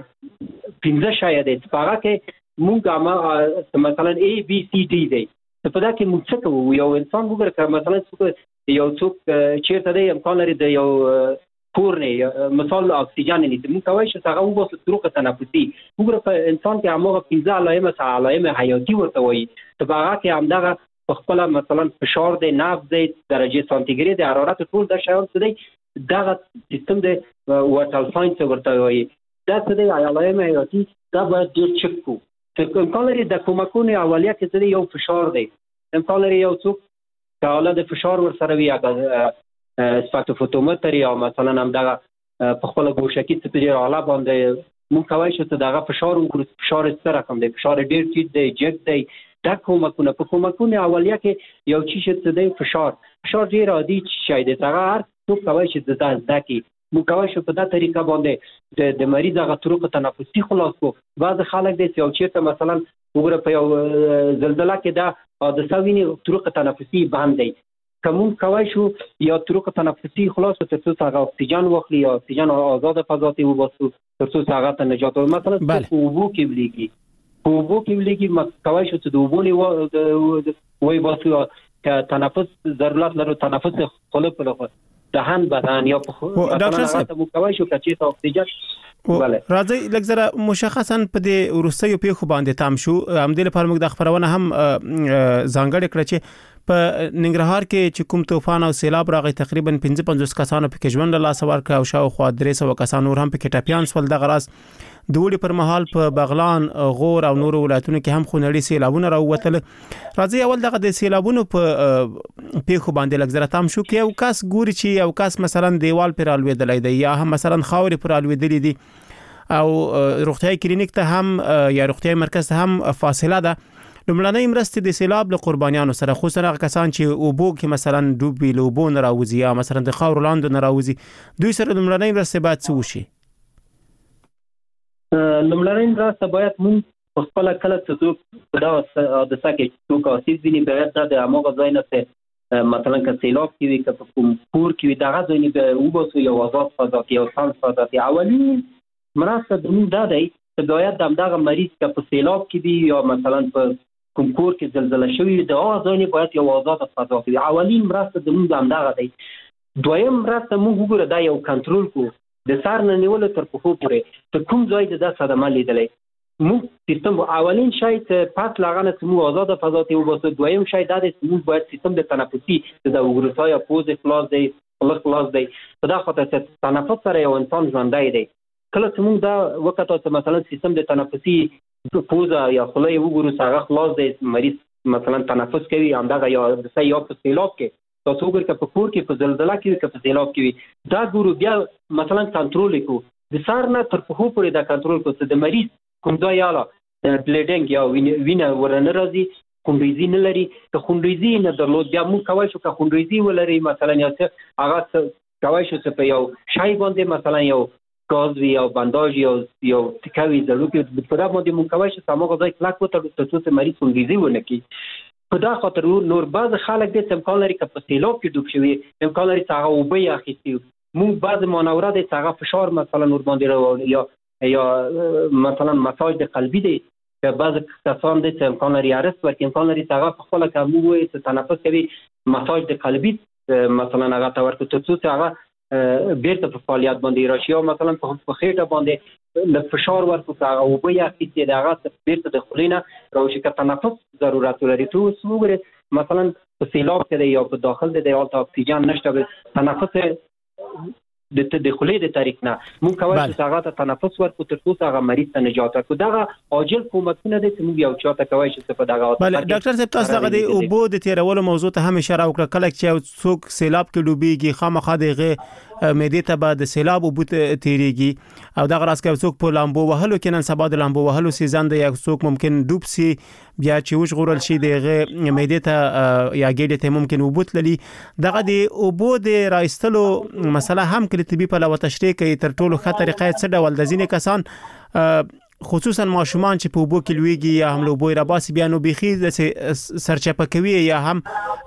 پنځه شیه دی په هغه کې مونږ همه مثلا ای بی سی ډي دی. په دا کې مونږ څه کوو؟ یو انسان وګوره که مثلا څوک یو څوک چېرته دی امکان لري د یو کور نه مثال اکسیجن نه نیسي، مونږ کولی شو چې هغه وباسو طرق تنفسي. وګوره په انسان کې هماغه پنځه علایمه څه علایم حیاتي ورته وایي، چې په هغه کې همدغه په خپله مثلا فشار دی، نبض دی، درجې سانتیګرید دی، حرارت، ټول دا شیان څه دی دغه سیستم دی وایټل ساینس ورته وایي. دا څه دی علایم حیاتي، دا باید ډېر چک کړو امکان لري د کومکونو اولیه کې څه یو فشار دی، امکان لري یو څوک که حاله د فشار ورسره وي یا سپاکټوفوتومتر یا مثلا هم دغه په خپل ګوشه کې څه په حاله باندې مونږ کولی شو چې دغه فشار وګورو، فشار څه رقم دی، فشار ډېر ټیټ دی، جګ دی. دا کومکونه په کومکونو اولیه کې یو چی څه دی فشار فشار ډېر عادي شی دی، هغه هر څوک کولی شي د دا زده کړي. موږ کولی شو په دا طریقه باندې د مریض هغه طرق تنفسي خلاص کړو. بعض خلک دی چې یو چېرته مثلا وګوره په یو زلزله کې دا حادثه ویني طرق تنفسي بند دی، که موږ کولی شو یا طرق تنفسي خلاص کړو تر څو هغه اکسیجن واخلي یا اکسیجن آزاد فضا ته وباسو تر څو هغه ته نجات ورکړو. مثلا په اوبو کې ولیږي په اوبو کې ولیږي موږ کولی شو چې د اوبو وباسو که تنفس ضرورت لرو تنفس خوله په لخوا دهان بدن یا په ډاکټر صاحب مو کولی شو چې تاسو اکسیجن راځي لږ زره مشخصا په دې وروستیو پیښو باندې تام شو. همدې لپاره موږ د خبرونه هم ځانګړې کړې چې په ننګرهار کې چې کوم طوفان او سیلاب راغی تقریبا پنځه پنځوس کسانو پکې ژوند له لاسه ورکړ او شاوخوا درې سوه کسان نور هم پکې ټپیان شول. دغه راز د اوړي پر مهال په بغلان، غور او نورو ولایتونو کې هم خونړي سیلابونه راووتل. راځي اول دغه د سیلابونو په پیښو باندې لږ زره تام شو کې یو کس ګوري چې یو کس مثلا دیوال پر الوېدلی دی یا هم مثلا خاورې پر الوېدلې دي او روغتیايي کلینیک ته هم یا روغتیايي مرکز ته هم فاصله ده. لومړنۍ مرستې د سیلاب له قربانیانو سره خصوصا هغه کسان چې اوبو کې مثلا ډوب وي له اوبو نه راوځي یا مثلا د خاورو لاندې نه راوځي، دوی سره لومړنۍ مرستې باید څه وشي؟ لومړنۍ مرسته باید موږ په خپله کله چې څوک په دغه حادثه کې څوک آسیب ویني باید دا د هماغه ځای نه مثلا که سیلاب کې وي که په کوم کور کې وي دغه ځای نه وباسو یو آزاد فضا کې یو سم فضا کې. اولین مرسته د موږ دا دی چې باید د همدغه مریض که په سیلاب کې وي یا مثلا په کوم کور کې زلزله شوي د هغه ځای نه باید یو آزاد فضا کې وي. اولین مرسته د موږ همدغه دی. دویم مرسته موږ وګوره دا یو کنټرول کړو د سر نه نیولو تر پښو پورې چې کوم ځای د دا صدمه لیدلی موږ سیستم اولین شی چې پس له هغه نه چې موږ آزاده فضا ته وباسو. دویم شی دا دی چې موږ باید سیستم د تنفسي د وګروسا یا پوزې خلاص دی خوله خلاص دی په دا خاطر چې تنفس سره یو انسان ژوندی دی. کله چې موږ دا وکړو چې مثلا سیستم د تنفسي پوزه یا خوله یې وګورو هغه خلاص دی مریض مثلا تنفس کوي همدغه یا د یا په سیلاب کې تاسو وګورئ که په کور کې په زلزله کې وي که په سیلاب کې وي دا ګورو بیا مثلا کنټرول یې کړو د سر نه تر پښو پورې دا کنټرول کړو چې د مریض کوم ځای یاله بلیډینګ یا وینه ورنه راځي خونریزي نه لري. که خونریزي نه درلود بیا موږ کولی شو که خونریزي ولري مثلا یا څه هغه کولی شو چې په یو شی باندې مثلا یو گاز وی یا بنداژ یا یا تکوي ضروري کې په دا باندې مونږ کولی شو هغه ځای کلک وتړو تر څو چې مریض خونریزي ونه کړي. په دا خاطر نور بعض خلک دې امکان لري که په سیلاب کې ډوب شوي امکان لري چې هغه اوبه یې اخیستي مونږ بعض مانوره دی چې هغه فشار مثلا نور باندې راوړي یا یا مثلا مساج د قلبي دی که بعض کسان دی چې امکان لري ارست ورکړي امکان لري چې هغه په خپله که موږ ووایو چې تنفس کوي مساج د قلبي مثلا هغه ته ورکړو تر څو چې هغه بیرته په فعالیت باندې راشي یا مثلا په خېټه باندې له فشار ورکړو که هغه اوبه یې اخیستې د هغه بیرته د خولې نه راشي که تنفس ضرورت ولري تو اوس وګورئ مثلا په سیلاب کې دی یا په داخل دی هلته اکسیجن نشته تنفس د د خولې د طریق نه موږ کولی شو چې هغه ته تنفس ورکړو تر څو هغه مریض ته نجات ورکړو. دغه عاجل کومکونه دی چې موږ یو چا ته کولی شو چې په دغه بله ډاکټر صاحب تاسو دغه د اوبو د تېرولو موضوع ته هم اشاره وکړه. کله چې یو څوک سیلاب کې ډوبېږي خامخا د هغې معدې ته به د سیلاب اوبو تېرېږي او دغه راز که یو څوک په لامبو وهلو کې نن سبا د لامبو وهلو سیزن دی یا څوک ممکن ډوب سي بیا چې وژغورل شي د هغې معدې ته یا ګېډې ته ممکن اوبو تللي دغه د اوبو د رایستلو مسله هم که د طبي پلوه تشریح کوي تر ټولو ښه طریقه یې څه ډول د ځینې کسان خصوصا ماشومان چې په اوبو کې لویږي یا هم له اوبو یې راباسي بیا نو بیخي داسې سرچپه کوي یا هم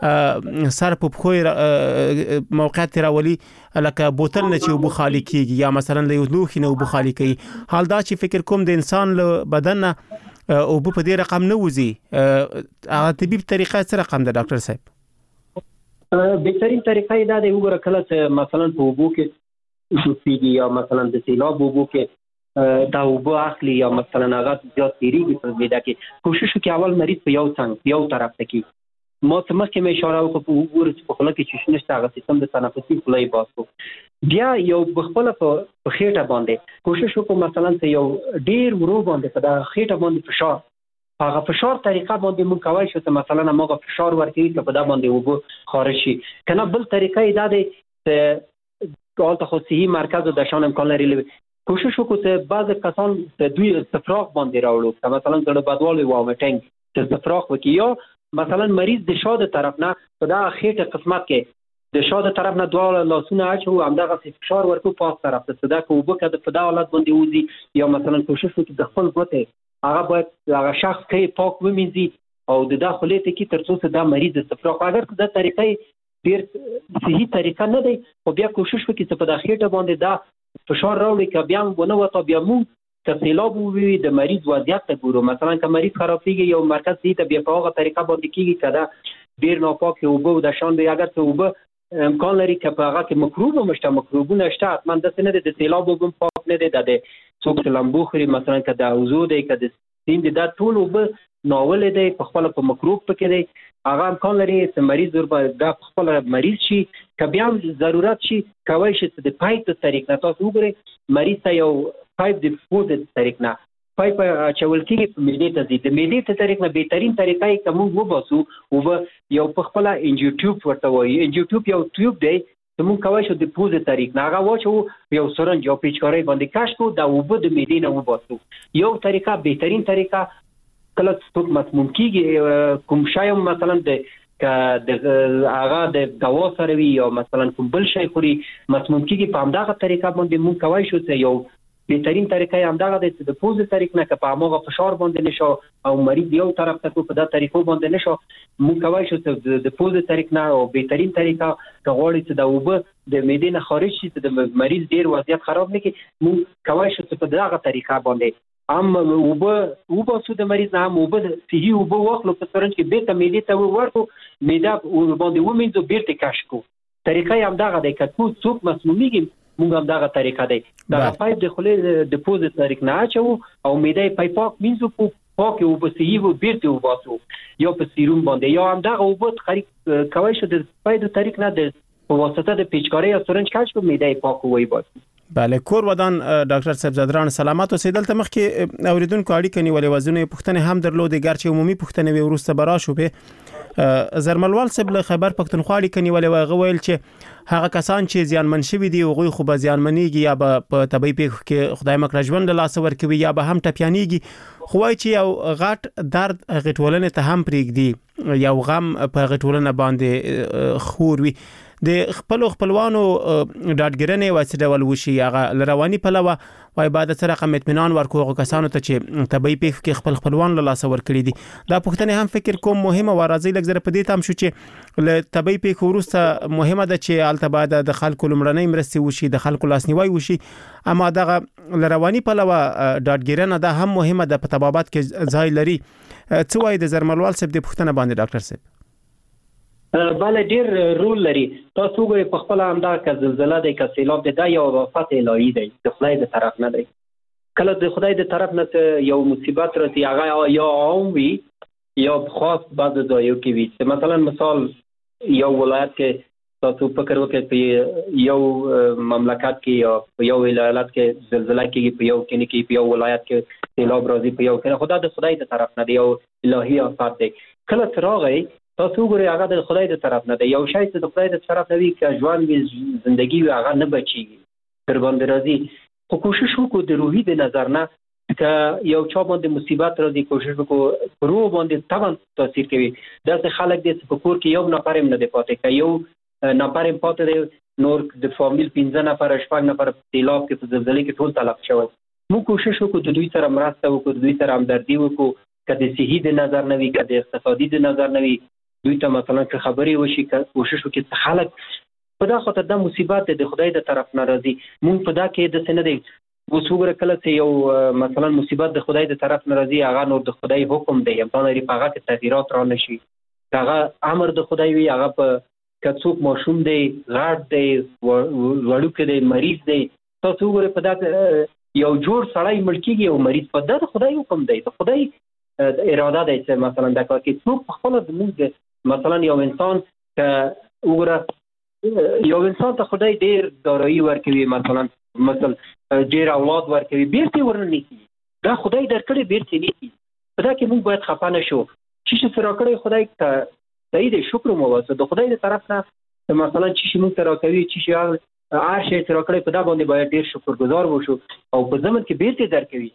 سر په پښو یې موقعیت ترې راولي لکه بوتل نه چې اوبو خالي کېږي یا مثلا له یو لوښي نه اوبو خالي کوي. حال دا چې فکر کوم د انسان له بدن نه اوبو په دې رقم نه وځي هغه طبي طریقه څه رقم ده ډاکټر صاحب؟ بهترین طریقه یې دا دی وګوره کله چې مثلا په اوبو کې ډوبېږي یا مثلا د سیلاب اوبو کې دا اوبه اخلي یا مثلا هغه زیات تېرېږي په معده کې کوشش وکړي اول مریض په یو څنګ یو طرف ته کړي. ما څه مخکې مې اشاره وکړه په وګوره چې په خوله کې چې نشته هغه سیستم د تنفسي خوله یې باز کړو بیا یو خپله په خېټه باندې کوشش وکړو مثلا چې یو ډېر ورو باندې په دغه خېټه باندې فشار هغه فشار طریقه باندې مونږ کوي چې مثلا موږ فشار ورکوي چې په دا باندې وبو خارج شي کنه. بل طریقه دا دی چې حالت خو صحي مرکز د شان امکان لري کوشش وکړو چې بعض کسان د دوی استفراغ باندې راوړو، مثلا د بدوالي وامټنګ چې استفراغ وکړي، یا مثلا مریض د شاده طرف نه په دا خېټه قسمت کې د شاده طرف نه دوه لاسونه اچو همدغه فشار ورکو پاس طرف ته صدا کو وبکه په دا حالت باندې وځي، یا مثلا کوشش وکړي د خپل ګوته هغه باید هغه شخص کې پاک ومینځي او د داخلي ته کې ترڅو دا مریض استفراغ اگر دا طریقې ډیر صحیح طریقه نه دی، خو بیا کوشش وکړي چې په دا خېټه باندې دا فشار راوړي که بیا ونه وته بیا مونږ که سیلاب ووي د مریض وضعیت ته ګورو. مثلا که مریض خرابېږي یو مرکز دی ته بیا په هغه طریقه باندې کېږي که دا ډېر ناپاکې اوبه د شان دی، اگر څه اوبه امکان لري که په هغه کې مکروب هم شته، مکروبونه شته حتما داسې نه دی د سیلاب اوبه هم پاک نه دی، دا د څوک چې لمبو خوري مثلا که د حوضو دی که د سیند دی دا ټول اوبه ناولې دی په خپله په مکروب پکې دی، هغه امکان لري چې مریض وربه دا په خپله مریض شي. که بیا هم ضرورت شي کولی شي چې د پایپ د طریق نه تاسو وګورئ مریض ته یو پایپ د پښو د طریق نه پایپ اچول کېږي په معدې ته ځي، د معدې ته طریق نه بهترین طریقه یې که موږ وباسو اوبه یو په خپله انجیو ټیوب ورته وایي، انجیو ټیوب یو ټیوب دی چې موږ کولی شو د پوز د طریق نه هغه واچوو یو سرنج یو پیچکارۍ باندې کش کړو دا اوبه د معدې نه وباسو. یو طریقه بهترین طریقه کله څوک مسموم کېږي کوم شی هم مثلا د که د هغه د دوا سره وي یا مثلا کوم بل شی خوري مسموم کېږي په همدغه طریقه باندې مونږ کولی شو چې یو بهترین طریقه یې همدغه دی چې د پوزې طریق نه که په هماغه فشار باندې نشو او مریض یو طرف ته په دا طریقو باندې نشو مونږ کولی شو چې د پوزې طریق نه او بهترین طریقه که غواړي چې دا اوبه د معدې نه خارج شي چې د مریض ډېر وضعیت خراب نه کړي مونږ کولی شو چې په دغه طریقه باندې هم اوبه وباسو د مریض نه هم اوبه صحي اوبه واخلو په سرنج کې بېرته معدې ته ورکړو معده باندې ومینځو بېرته کش کړو. طریقه یې همدغه دی که څوک مسمومیږي مونږ همدغه طریقه دی دغه پایپ د خولې د پوزې طریق نه اچوو او معده یې پای پاک مینځو په پاکې اوبه صحي و بېرته وباسو یا په سیروم باندې یا همدغه اوبه خرید کولی شو د پای د طریق نه د په واسطه د پیچکارۍ یا سرنج کش کړو معده یې پاک وباسو. بله کور ودان ډاکټر صاحب زادران سلامات اوسئ. دلته مخکې اوریدونکو اړیکه نیولې وزنه پوښتنه هم درلودې ګرچې عمومي پوښتنه وی ورسته برا شو به زرملوال صاحب له خبر پښتونخوا اړیکه نیولې و غویل چې هغه کسان چې زیانمن شوي دي هغوی خو به زیانمنېږي یا به په طبي پیښو کې خدای مکړه ژوند له لاسه ورکوي یا به هم ټپیانېږي، خو وایي چې یو غټ درد هغې ټولنې ته هم پرېږدي، یو غم په هغې ټولنه باندې خور وي. د خپلو خپلوانو ډاډګرنې وایي څه ډول وشي هغه له رواني پلوه وایي باید څه رقم اطمینان ورکړو هغو کسانو ته چې طبي پیښو کې خپل خپلوان له لاسه ورکړي دي. دا پوښتنې هم فکر کوم مهمه وه. راځئ لږ زره په دې تم شو چې له طبي پیښو وروسته مهمه ده چې هلته باید د خلکو لومړنۍ مرستې وشي، د خلکو لاسنیوی وشي، اما دغه له رواني پلوه ډاډګرنه دا هم مهمه ده په طبابت کې ځای لري. څه وایي د زرملوال صاحب دې پوښتنه باندې ډاکټر صاحب؟ بله ډېر رول لري. تاسو وګورئ په خپله همدغه که زلزله دی که سیلاب دی دا یو آفت الهي دی، د خدای د طرف نه دی. کله د خدای د طرف نه یو مصیبت راځي هغه یا عام وي یا خاص بعض ځایو کې وي. مثلا مثال یو ولایت کې تاسو فکر وکړئ په یو مملکت کې یا په یو ولایت کې زلزله کېږي، په یو کلي کې په یو ولایت کې سیلاب راځي، په یو کلي خو دا د خدای د طرف نه دی، یو الهي آفت دی. کله چې راغی تاسو وګورئ هغه د خدای د طرف نه دی، یو شی چې د خدای د طرف نه وي که ژوند وي زندګي وي هغه نه بچېږي در باندې راځي. خو کوشش وکړو د روحي د نظر نه که یو چا باندې مصیبت راځي کوشش وکړو په روح باندې طبعا تاثیر کوي. داسې خلک دي چې په کور کې یو نفر هم نه دی پاتې، که یو نفر هم پاتې دی نور د فامیل پنځه نفره شپږ نفره په سیلاب کې په زلزلې کې ټول تلف شوی. موږ کوشش وکړو د دوی سره مرسته وکړو، د دوی سره همدردي وکړو، که د صحي د نظر نه وي که د اقتصادي د نظر نه وي دوی ته مثلا که خبرې وشي کوشش وکړي چې خلک په دا خاطر دا مصیبت د خدای د طرف نه راځي. مونږ په دا کې داسې نه دی. اوس وګوره کله چې یو مثلا مصیبت د خدای د طرف نه راځي هغه نور د خدای حکم دی، امکان لري په هغه کې تغییرات را نه شي. که هغه امر د خدای وي هغه په که څوک ماشوم دی، غټ دی، وړوکی دی، مریض دی، تاسو وګورئ په دا یو جوړ سړی مړ کېږي یو مریض، په دا د خدای حکم دی، د خدای اراده دی چې مثلا دا کار کوي. څوک په خپله زموږ مثلا یو انسان که وګوره یو انسان ته خدای ډېر دارایي ورکوي، مثلا مثلا ډېر اولاد ورکوي، بیرته ورنه نیسي. دا خدای درکړی بیرته نیسي. په دا کې موږ باید خفه نه شو چې څه راکړی خدای ته دې شکر مو واسه د خدای تر طرف نه مثلا چې موږ تر راکوي چې هر شی تر راکړی په دا باندې باید ډیر شکرګزار وشو او په زمن کې بیرته درکوي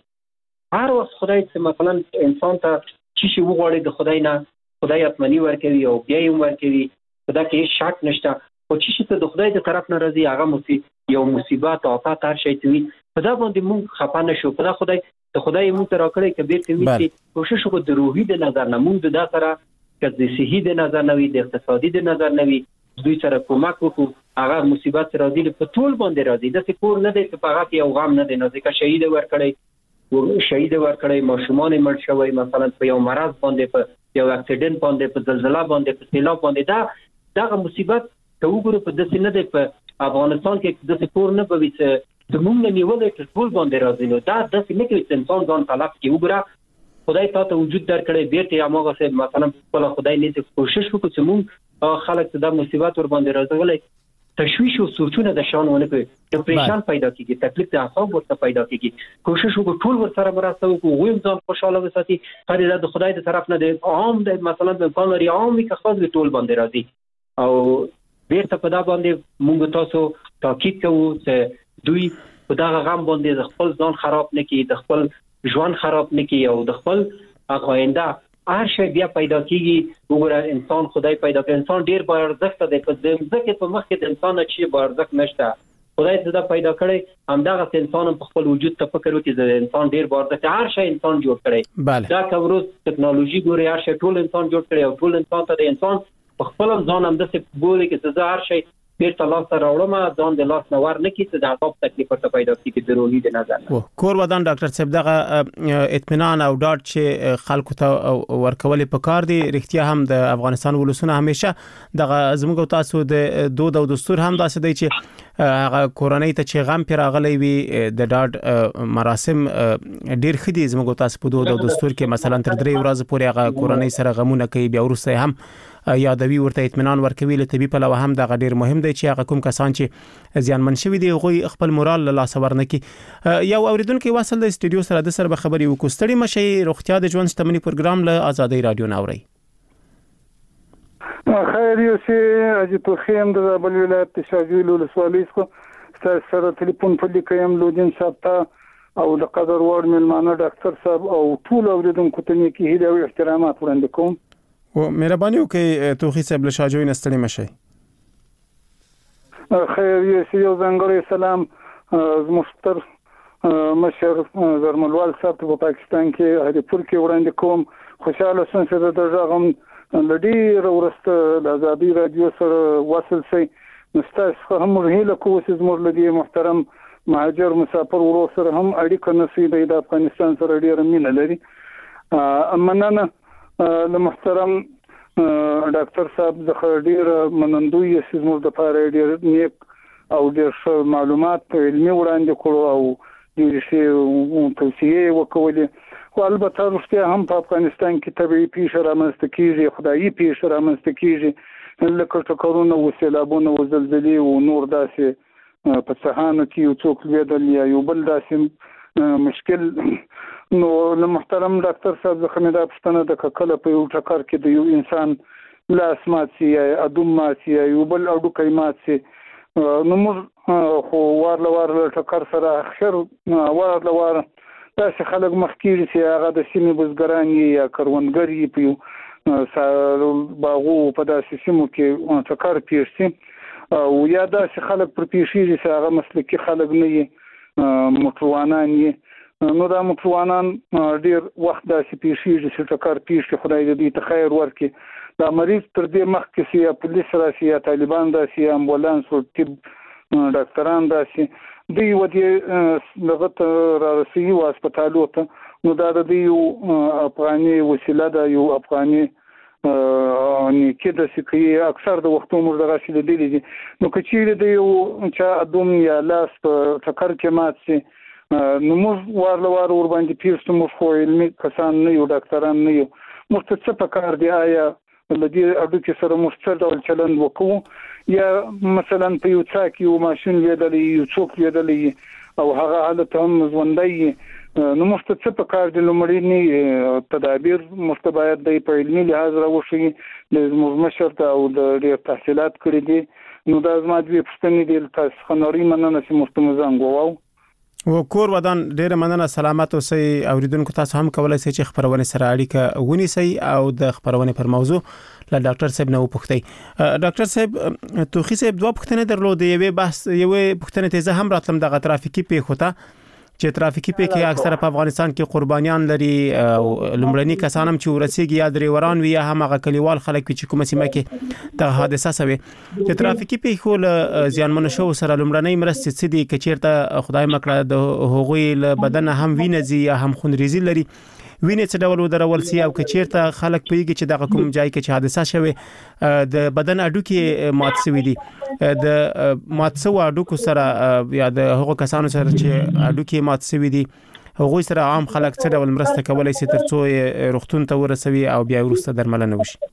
هر وخت خدای ته مثلا انسان ته چې شی وغواړي د خدای نه خدای اتمنی ورکوي او بیا یې ورکوي په دا کې شک نشته او چې ته د خدای تر طرف نه راځي هغه مصیبت یو مصیبت او آفت هر شی توي په دا باندې موږ خفه نه شو په دا خدای د خدای موږ تر راکړی کې بیرته وي کوشش وکړو د روحي د نظر نه موږ د سره که د صحي د نظر نه وي د اقتصادي د نظر نه وي دوی سره کومک وکړو هغه مصیبت راځي په ټول باندې راځي د سکور نه دی په هغه کې یو غم نه دی نو ځکه شهید ورکړی او شهید ورکړی ماشومان مړ شوی مثلا په یو مرض باندې په یو اکسیډنټ باندې په زلزلہ باندې په سیلاب باندې دا دا مصیبت ته وګورو په داسې نه دی په افغانستان کې د سکور نه بوي چې د موږ نیولې ټول باندې راځي نو دا داسې نه کوي چې انسان ځان طلب کې وګوره خدای تاسو وجود درکړي بیرته هغه څه مثلا خپل خدای نه کوشش وکړو چې موږ خلک ته د مصیبت ور باندې راځولې تشویش او سوچونه د شانونه کوي ډیپریشن پیدا کیږي تکلیف د اعصاب ورته پیدا کیږي کوشش وکړو ټول ور سره مرسته وکړو ویم ځان خوشاله وساتي هر د خدای تر طرف نه د عام د مثلا د قانوني عامي کخواز ټول باندې راځي او بیرته په دا باندې موږ تاسو تاکید کوو چې دوی په دا غم باندې خپل ځان خراب نه کړي د خپل ژوند خراب نه کړي او د خپل آینده هر شی بیا پیدا کیږي وګوره انسان خدای پیدا کړ انسان ډیر با ارزښت دی په دې ځکه په مخ کې د انسان چې با ارزښت نشته خدای دې پیدا کړی همدغه انسان په خپل وجود ته فکر وکړي چې انسان ډیر با ارزښت هر شی انسان جوړ کړی دا کومروز ټکنالوژي ګوري هر شی ټول انسان جوړ کړی او ټول انسان ته د انسان په خپل ځان هم د څه بوله کې چې هر شی بیرته لاس راوړم ځان د لاس نور نه کیږي د عذاب تکلیف ورته پیدا کیږي د روحي د نظر نه کور ودان ډاکټر صاحب دغه اطمینان او ډاټ چې خلکو ته ورکول په کار دي رښتیا هم د افغانستان ولسونه همیشه دغه زموږ تاسو د دود او دستور هم داسې دی چې هغه کورنۍ ته چې غم پیراغلی وي د ډاټ مراسم ډیر خدي زموږ تاسو په دود او دستور کې مثلا تر درې ورځې پورې هغه کورنۍ سره غمونه کوي بیا ورسته هم یادوي ورته اطمینان ورکوي له طبي په لور هم دا ډیر مهم دی چې هغه کوم کسان چې زیانمن شوي دي غوي خپل مورال له لاس ورنکي یو اوریدونکو وصل د استودیو سره د سره خبري وکړستړي مشي روغتیا د ژوند شتمنۍ پروګرام له آزادۍ رادیو ناوري خیر یو سي اجي تو خیم د بل ولایت شاجویل ولسوالۍ څخه سره ټلیفون په لیکم لودین صاحب ته او د قدر وړ ملمانه ډاکټر صاحب او ټول اوریدونکو ته نیکی هیله او احترامات وړاندې کوم و مهرباني وکړئ توخی صاحب له شاجوی نستړي مشي خیر یو یو ځانګړی سلام مستر مشر زرملوال صاحب په پاکستان کې هریپور کې وړاندې کوم خوشاله سم چې د ژغم لډیر ورسته د آزادۍ رادیو سره وصل شي مستاسو هم هیله کوم چې زموږ لدی محترم مهاجر مسافر ورو سره هم اړیکه نصیب د افغانستان سره ډیر مینه لري مننه د محترم ډاکټر صاحب د ډیر منندوی سیمو د پاره ډیر نیک او ډیر معلومات علمي وړاندې کړو او ډیر شی توصیه وکولې خو البته رښتیا هم په افغانستان کې طبيعي پیښې رامنځته کیږي خدایي پیښې رامنځته کیږي لکه ټکرونه او سیلابونه او زلزلې او نور داسې په صحانو کې یو څوک لیدل یا یو بل داسې مشکل نو له محترم ډاکټر صاحب څخه مې دا پوښتنه د کله په یو ټکر کې د یو انسان لاس مات سي یا ادم مات سي یا یو بل اډوکی مات سي نو موږ خو وار له وار ټکر سره اخر وار له وار تاسو خلک مخکې چې هغه د سیمې بزګران یا کروندګر په سارو باغو په داسې سیمو کې ټکر پیښ سي او یا داسې خلک پر پیښې چې هغه مسلکي خلک نه وي مټروانان یې نو دا مټروانان ډیر وخت داسې پیښې چې ټکر پیښ خدای دې ته خیر ورکړي دا مریض تر دې مخکې چې یا پولیس راشي یا طالبان راشي یا امبولانس او طب ډاکټران راشي دوی ودی لغت را رسي او هسپتالو ته نو دا د یو افغاني وسیله ده یو افغاني ان کېده چې اکثر د وختو موږ دغه شي لیدلې نو کچېره د یو چې ادم یا لاس ټکر کې مات سي نو موږ وار له وار ور باندې پیښ موږ خو علمي کسان نه یو ډاکټران نه یو موږ ته څه پکار دی آیا لدی اډو کې سره موږ څه ډول چلند وکړو یا مثلا په یو څاک یو ماشين لیدلې یو څوک لیدلې او هغه حالت هم ژوندۍ نو موږ ته څه په کار دي لومړني تدابیر موږ ته باید د په علمي لحاظ راوښي د زموږ مشر ته او د ډېر تحصیلات کړي دي نو دا زما دوی پوښتنې دي تاسو خنوري مننه چې موږ ته مزنګ وواو و کور ودان ډېر مننه سلامت اوسئ اوریدونکو تاسو هم کولای شئ چې خبرونه سره اړیکه ونیسئ او د خبرونه پر موضوع له ډاکټر صاحب نه وپوښتئ ډاکټر صاحب توخی صاحب دوه پوښتنې درلودې یوه بحث یوه پوښتنه ته زه هم راتلم د ترافیکي پیښو ته چې ترافیکي پیښې اکثره په افغانستان کې قربانیان لري او لومړني کسان هم چې ورسیږي یا ډریوران وي یا هم هغه کلیوال خلک چې کومه سیمه کې د حادثه سوي چې ترافیکي پیښو له زیانمن شو سره لومړنۍ مرستې څه دي چې چیرته خدای مکړه د هغوی له بدن هم وینځي یا هم خونریزي لري وینې څه ډول ودرول سي او کچیرته خلک پیږي چې د کوم ځای کې چې حادثه شوه د بدن اډوکي مات شوی دي د مات شو اډوکو سره یا د هغو کسانو سره چې اډوکي مات شوی دي هغوی سره عام خلک څه ډول مرسته کولای شي ترڅو روغتون ته ورسوي او بیا وروسته درملنه وشي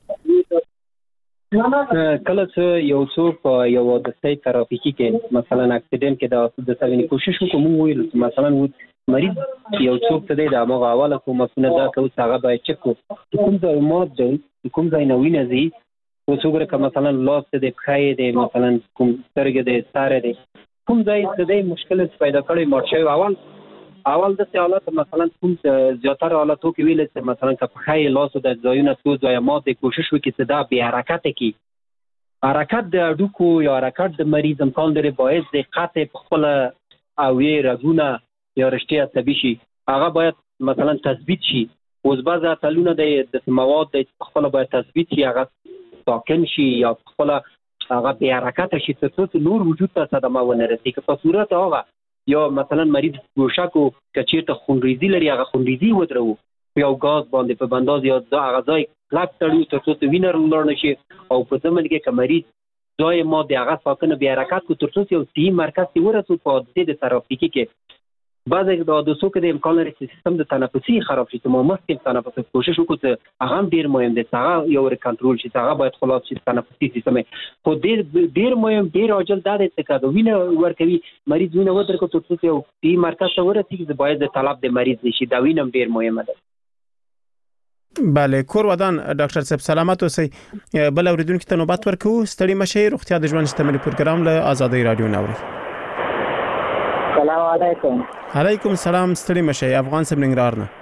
کله چې یو څوک یو د سټي ترافیکي کې مثلا اکسیډنټ کې د سوینې کوشش وکړو ویل مثلا مریض یو څوک ته د هغه حواله کومه څنګه دا کوي هغه باید چک کوم ځای مات دی کوم ځای نه وینځي او څوک که مثلا لاس دې پخای دی مثلا کوم سترګې دې ساره دی کوم ځای دې مشکل پیدا کړي مرشي اول اول د حالت مثلا کوم زیاتره حالاتو کې ویل چې مثلا که پخای لاس د ځایونه تو ځای مات دی کوشش وکړي چې دا به حرکت کی حرکت د اډوکو یا حرکت د مریض امکان لري باعث د قطع خپل او یې رګونه یا رشته عصبي شي هغه باید مثلا تثبیت شي اوس بعض اتلونه د مواد د خپل باید تثبیت شي هغه ساکن شي یا خپل هغه به حرکت شي ترڅو نور وجود ته صدمه ونه رسي که په صورت هغه یا مثلا مریض ګوشکو کچیرته خونریزي لري هغه خونریزي ودرو یو غاز باندې په بنداز یا هغه ځای کلک تړو ترڅو وینر لور نشي او په ځمن کې که مریض ځای ما د هغه ساکنه به حرکت کو ترڅو یو سی مرکز ته ورسو په د ترافیکي کې بعضی د حادثو کې د امکان لري چې سیستم د تنفسي خراب شي ته ممکن تنفس کوشش وکړو چې هغه ډیر مهم دی هغه یو کنټرول شي هغه باید خلاص شي تنفسي سیستم خو ډیر ډیر مهم ډیر عاجل دا دی چې دا وینه ورکوي مریض وینه ورکړو ترڅو یو سی مرکز ته ورسیږي چې باید د طلب د مریض نشي دا وینه ډیر مهمه ده بله کور ودان ډاکټر صاحب سلامت اوسئ بل اوریدونکو ته نوبت ورکو ستړي مشه روغتیا د ژوند شتمنۍ پروګرام له آزادۍ رادیو نوري السلام علیکم علیکم السلام ستړي مشه افغان صاحب ننګرهار نه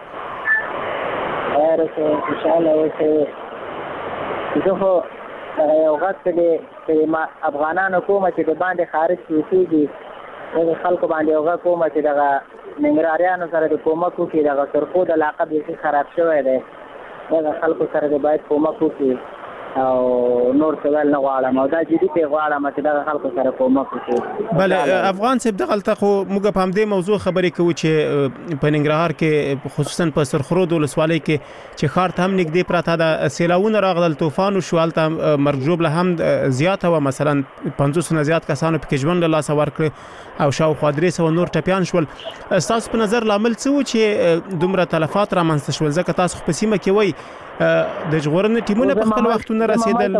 خیر اوسه خوشاله اوسه زه خو یو غږ چې ما افغانانو کومه چې د باندې خارج کیږي د خلکو باندې یو غږ کومه چې دغه ننګرهاریانو سره د کومک وکړي دغه سرخو د علاقه بیخي خراب شوی دی دغه خلکو سره د باید کومک وکړي او نور څه ویل نه غواړم او دا جدي پې غواړم چې دغه خلکو سره کومک وکړي بله افغان صاحب دغلته خو موږ په همدې موضوع خبرې کوو چې په ننګرهار کې خصوصا په سرخرود ولسوالۍ کې چې ښار ته هم نږدې پراته ده سیلاونه راغلل طوفان وشو هلته مرګ ژوبله هم زیاته وه مثلا پنځوس نه زیات کسانو پکې ژوند له لاسه ورکړه او شاوخوا درې سوه نور ټپیان شول ستاسو په نظر لامل څه و چې دومره تلفات رامنځته شول ځکه تاسو خو په سیمه کې وایي د ژغورنې ټیمونه په خپل وختونه رسېدل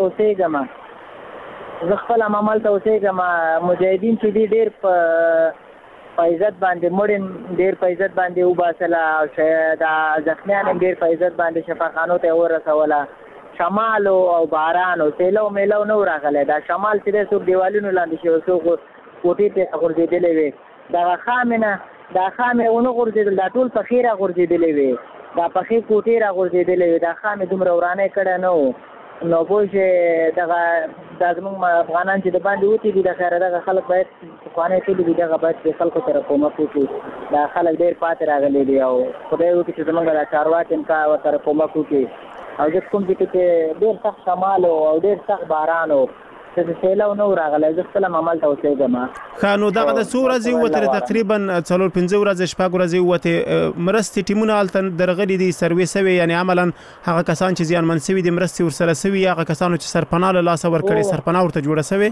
زه خپل عمل ته اوسېږم مجاهدین چې دي ډېر په عزت باندې مړ ډېر په عزت باندې وباسله او د زخمیان هم ډېر په عزت باندې شفاخانو ته ورسوله شمال او باران او سیلو میلو نه راغلی دا شمال چې دی څوک دیوالونو لاندې شوی څوک کوټې ته غورځېدلی وې دغه خامې نه دا خامې ونه غورځېدل دا ټول پخې را غورځېدلی وې دا پخې کوټې را غورځېدلی وې دا خامې دومره ورانۍ کړی نه و نو پوه شې دغه دا زموږ افغانان چې د باندې وتې دي د خیره دغه خلک باید پخوانی تللي دي دغه باید د خلکو سره کومک وکړي دا خلک ډېر پاتې راغلي دي او خدای وکړي چې زموږ دا چارواکي هم ورسره کومک وکړي او زه کوم ځای کې ډېر سخت شمال او ډېر سخت باران و چې سیلو نه راغلی زه خپل عمل ته اوسېږم ښه نو دغه د څو ورځې ووتلې تقریبا څلور پنځه ورځې شپږ ورځې ووتې مرستې ټیمونه هلته درغلي دي سروې سوي یعنې عملا هغه کسان چې زیانمن سوي دي مرستې ورسره سوي هغه کسانو چې سرپناه له لاسه ورکړې سرپناه ورته جوړه سوې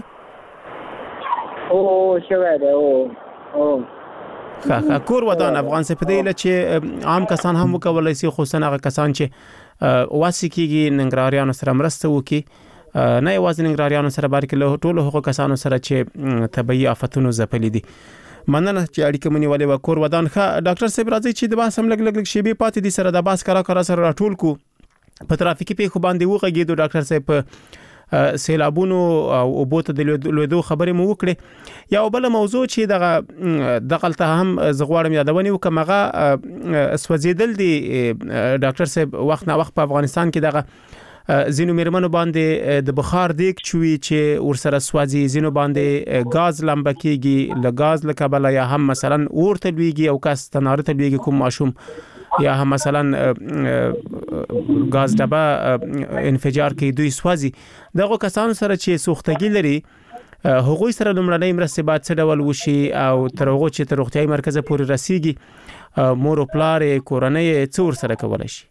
او شوی دی او او ښه ښه کور ودان افغان صاحب په دې هیله چې عام کسان هم وکولی شي خصوصا هغه کسان چې واسې کېږي ننګرهاریانو سره مرسته وکړي نه یوازې ننګرهاریانو سره بلکې له ټولو هغو کسانو سره چې طبیعي آفتونو ځپلي دي مننه چې اړیکه مونږ ولې وکور ودان ښه ډاکټر صاحب راځي چې د باسم لګ لګ شی به پاتې دي سره د باس کرا کرا سره راټول کو په ترافیکي پیښو باندې وغږیدو ډاکټر صاحب سیلابونو او بوته د لویدو خبرې مو وکړي یو بل موضوع چې دغه دغلته هم زغواړم یادونی وکمغه سوځیدل دي ډاکټر صاحب وخت نه وخت په افغانستان کې دغه زینو میرمنو باندې د بخار دیګ چوي چې ورسره سوځي زینو باندې غاز لمبه کیږي ل غاز له کبله یا هم مثلا اورته لويږي او کس تناره ته لويږي کوم ماشوم یا هم مثلا غاز ډبه انفجار کوي دوی سوځي دغه کسانو سره چې سوختګي لري هغوی سره لمړنۍ مرستې باید څه ډول وشي او تر هغه چې تر روغتیايي مرکز پورې رسیږي مور او پلار کورنۍ څو ور سره کولای شي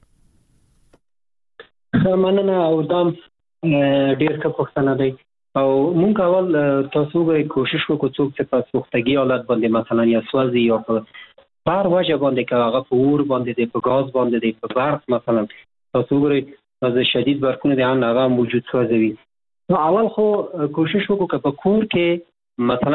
مننه او دام ډیر ښه پوښتنه دی او مونږ اول تاسو غوښتل کوشش وکړو چې په سوختګي حالت باندې مثلا یا سوځي یا په بار واجه باندې که هغه په اور باندې دی په غاز باندې دی په برق مثلا تاسو ګورئ از شدید برقونه دی هغه موجود سوځوي نو اول خو کوشش وکړو که په کور کې مثلا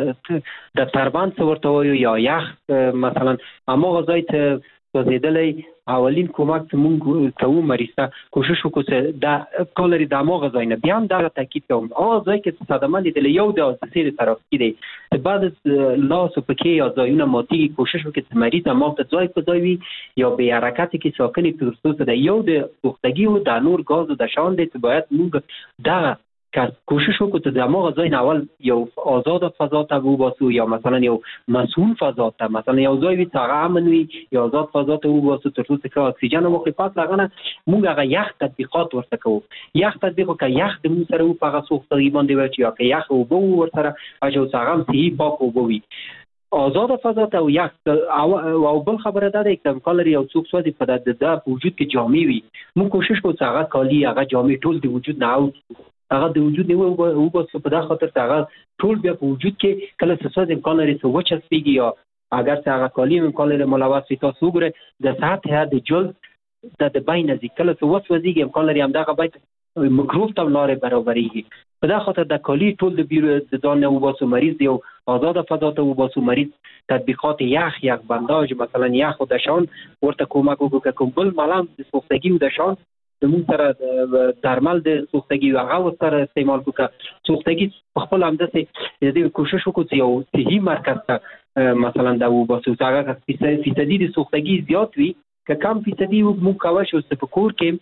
د تربان څه ورته وایو یا یخ مثلا هماغه ځای ته سوځېدلی اولین کومک چې مونږ کوو مریض ته کوشش وکړو چې دا کالري د هماغه ځای نه بیا هم دغه تاکید کوم هغه ځای کې صدمه لیدلی یو د حساسیې ترافیکي دی بعد لاس او پښې یا ځایونه ماتېږي کوشش وکړو چې مریض هماغه ځای په ځای وي یا بې حرکته کې ساکنې تر څو د یو د سوختګي او د نور ګاز د شان دی چې باید مونږ دغه کوشش وکړو چې د هماغه ځای نه اول یو آزاد فضا ته وباسو یا مثلا یو مسئول فضا ته مثلا یو ځای وي چې هغه امن وي یا آزاد فضا ته وباسو تر څو چې اکسیجن واخلي پس هغه نه مونږ هغه یخ تطبیقات ورته کوو یخ تطبیق که یخ د مونږ سره و په هغه سوختګي باندې وچ یا که یخ اوبه ورسره اجو هغه هم صحیح پاک اوبه وي آزاد فضا ته او یخ او بل خبره ده چې امکان لري یو څوک سوځي په د وجود کې جامې وي مونږ کوشش کوو چې هغه کالي هغه جامې ټول د وجود نه اوت هغه د وجود نیو او بس په دغه خاطر هغه ټول بیا په وجود کې کله څه څه امکان لري چې وچه سپیږي یا اگر څه هغه کالي امکان لري ملوث وي تاسو وګورئ د سطح د جلد د د بین ځکه کله څه وسوځي امکان لري هم دغه باید مکروب ته لارې برابرېږي په دغه خاطر د کالي ټول د بیرو د ځان نه وباسو مریض دی او آزاد فضا ته وباسو مریض تطبیقات یخ یخ بنداژ مثلا یخ او د شان ورته کومک وکړو کوم بل ملام د سوختګي او د شان د مونږ سره درمل د سوختګي هغه سره استعمال وکړه سوختګي په خپل همداسې د کوشش وکړو چې یو صحي مرکز ته مثلا دا وباسو هغه فیصدي د سوختګي زیات وي که کم فیصدي مونږ کولی شو چې په کور کې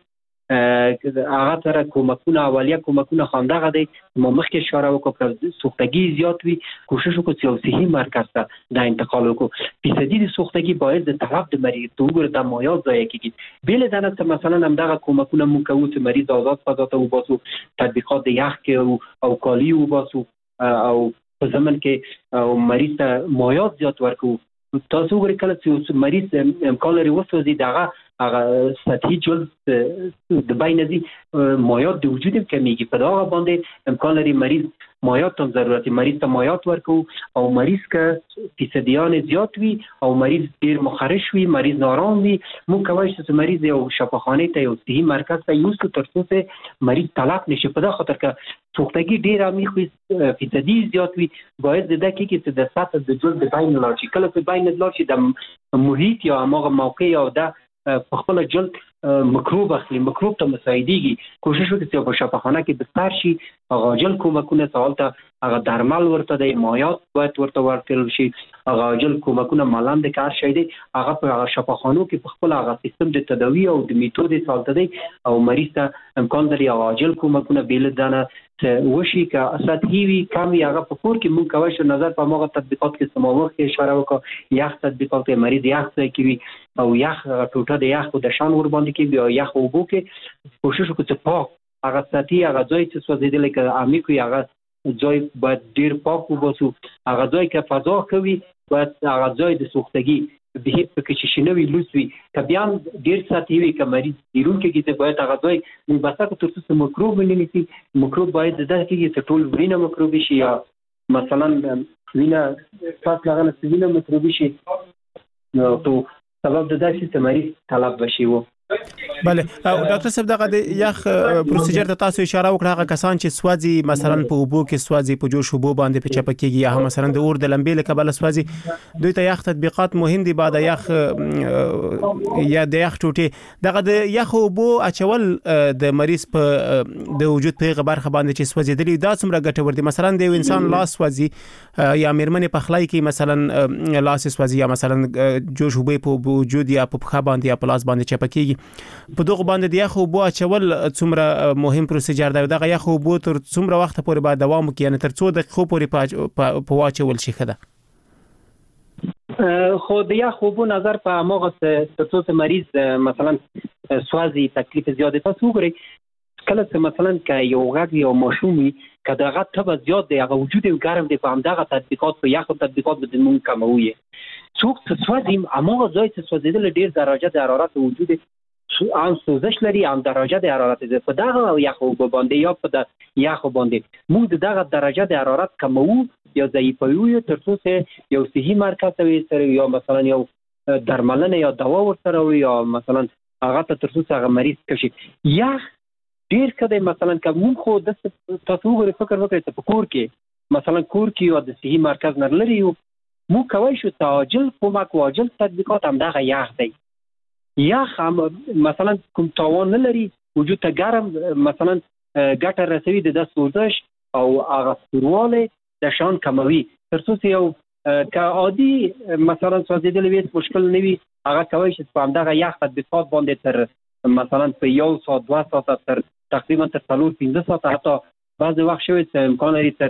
هغه سره کومکونه اولیه کومکونه خواندغه دی ما مخکې اشاره وکړو سوختګي زیات وي کوشش وکړو چې یو صحي مرکز ته د انتقال وکړو فیصدي د سوختګي باید د طرف د مریض ته وګوره د مایات ضایع کېږي بېله د نه مثلا همدغه کومکونه مونږ کوو چې مریض آزاد فضا ته وباسو تطبیقات د یخ کې او کالي وباسو او په زمن کې او مریض ته مایات زیات ورکوو تاسو وګورئ کله چې مریض امکان لري وسوځي دغه هغه سطحي جلد د بین دي مایات د وجود کمیږي په دغه باندې امکان لري مریض مایات هم ضرورت مریض ته مایات ورکو او مریض که فیصدیان زیات وي او مریض ډیر مخرش وي مریض نارام وي موږ کولی شو چې مریض یو شفاخانه ته یو صحي مرکز ته یوسو تر څو چې مریض طلاق نشي په دغه خاطر که سوختګي ډیر امي خو فیصدي زیات وي باید د دقیقې کې چې د سطح د جلد د بین لاړ شي کله چې بین لاړ شي د محیط یا هغه موقع یا د په خپل جلد مکروب اخلي مکروب ته مساعدېږي کوشش وکړئ چې په شفاخانه کې بستر شي هغه عاجل کومکونه سوال ته هغه درمل ورته دی مایات باید ورته ورکړل شي هغه عاجل کومکونه ملام د کار شي دی هغه په هغه شفاخانو کې په خپل هغه سیستم د تداوی او د میتود سالته دی او مریض ته امکان لري هغه عاجل کومکونه بیل دانه وشي که سطحي وي کم وي هغه په کور کې مونږ کولی شو نظر په هماغه تطبیقات کې چې ما مخکې اشاره وکړه یخ تطبیقات کې مریض یخ ځای کې وي او یخ ټوټه د یخ د شان ور باندې کې بیا یخ اوبو کې کوشش وکړو چې پاک هغه سطحي هغه ځای چې سوځېدلی که عمیق وي هغه ځای باید ډېر پاک وباسو هغه ځای که فضا ښه وي باید هغه ځای د سوختګي به پکې چې شنه وي لوس وي که بیا هم ډېر سطحي وي که مریض بیرون کې کېږي باید هغه ځای موږ بسته کړو تر څو چې مکروب ونه نیسي مکروب باید داسې کېږي چې ټول وینه مکروبي شي یا مثلا وینه پاس لغه نه وینه مکروبي شي نو تو سبب د داسې چې مریض طلب بشي و بله ډاکټر صاحب دغه د یخ پروسیجر ته تاسو اشاره وکړه هغه کسان چې سوځي مثلا په اوبو کې سوځي په جوش اوبو باندې په چپکیږي یا مثلا د اور د لمبې له کبله سوځي دوی ته یخ تطبیقات مهم دي بعد یخ یا د یخ ټوټي دغه د یخ اوبو اچول د مریض په د وجود په برخه باندې چې سوځیدلی دا څومره ګټور دي مثلا د انسان لاس سوځي یا میرمنې په خلای کې مثلا لاس سوځي یا مثلا جوش اوبو په وجود یا په خا باندې یا په لاس باندې چپکیږي په دغه باندې د یخ اوبو اچول څومره مهم پروسیجر دی دغه یخ اوبو تر څومره وخت پورې باید دوام وکړي یعنی تر څو دقیقو پورې په واچول شي خده خو د یخ اوبو نظر په موغه څه څه مریض مثلا سوازي تکلیف زیات تاسو وګورئ کله چې مثلا ک یو غږ یو ماشومي کله هغه ته زیات دی هغه وجود یې ګرم دی په همدغه تطبیقات په یخ تطبیقات به مونږ کموي څوک څه سوازي امغه ځای څه سوځیدل ډیر درجه د حرارت وجود ان سوزش لري ان درجه د حرارت په دغه یخ اوبو باندې یا په یخ باندې موږ دغه درجه د حرارت کمو یا ضعیفوي تر څو چې یو صحي مرکز وي سره یا مثلا یو درملنه یا دوا ورسره وي یا مثلا هغه تر څو چې هغه مریض کشي یخ ډیر کده مثلا کوم خو د تاسو غوړي فکر وکړئ ته په کور کې مثلا کور کې یو د صحي مرکز نه لري مو کوي شو تعجل کومک واجل تطبیقات هم دغه یخ دی یخ هم مثلا کوم تاوان نه لري وجود ته ګرم مثلا ګټه رسوي د سوزش او هغه سرواله د شان کموي تر څو یو که عادي مثلا سوځیدل وي مشکل نه وي هغه کوي چې په دغه یخ تطبیقات باندې تر مثلا په یو ساعت دوه ساعت تر تقریبا تر څلور پنځه ساعت حتی بعض وخت شوی چې امکان لري تر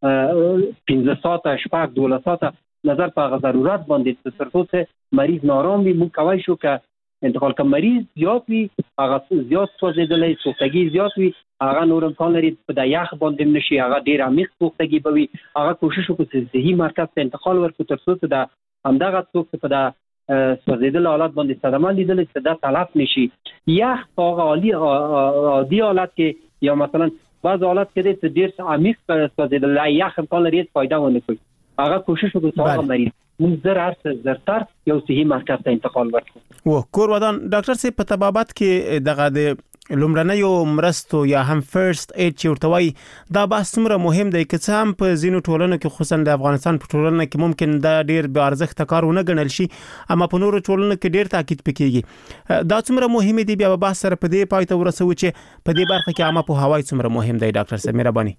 پنځه ساعت شپږ دوله ساعت نظر په ضرورت باندې تر څو چې مریض نارام وي مو کوي شو که انتقال کوم مریض زیات وي هغه زیات سوځیدلې سوختګي زیات وي هغه نور امکان لري په د یخ باندې نشي هغه ډیر عمیق سوختګي بوي هغه کوشش وکړي چې صحي مرکز ته انتقال ورکړي تر څو چې د همدغه څوک په د سوځیدل حالات باندې صدمه لیدل چې دا تلف نشي یخ په عالی عادي حالت کې یا مثلا بعض حالات کې د ډیر عمیق سوځیدل یخ امکان لري فائدہ ونه کوي هغه کوشش وکړي چې هغه مریض موږ زر هر زرتر یو صحي مرکز ته انتقال ورکړو و کور ودان ډاکټر سي په تبابت کې دغه د لومړنیو مرستو یا هم فرست اید چې ورته وایي دا بحث څومره مهم دی که څه هم په ځینو ټولنو کې خصوصا د افغانستان په ټولنه کې ممکن دا ډیر بې ارزښته کار ونه ګڼل شي اما په نورو ټولنو کې ډیر تاکید پکېږي دا څومره مهم دی بیا بحث سره په دې پای ته ورسو چې په دې برخه کې عامه په هوای څومره مهم دی ډاکټر صاحب مهرباني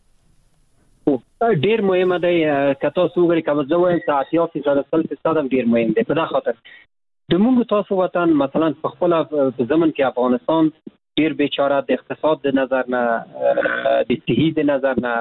ډیر مهمه دی که تاسو وګورئ کوم ځای ته اتیا فیصد سل فیصد هم ډیر مهم دی په دا خاطر د موږ تاسو وطن مثلا په خپل په زمن کې افغانستان ډیر بیچاره د اقتصاد د نظر نه د صحي د نظر نه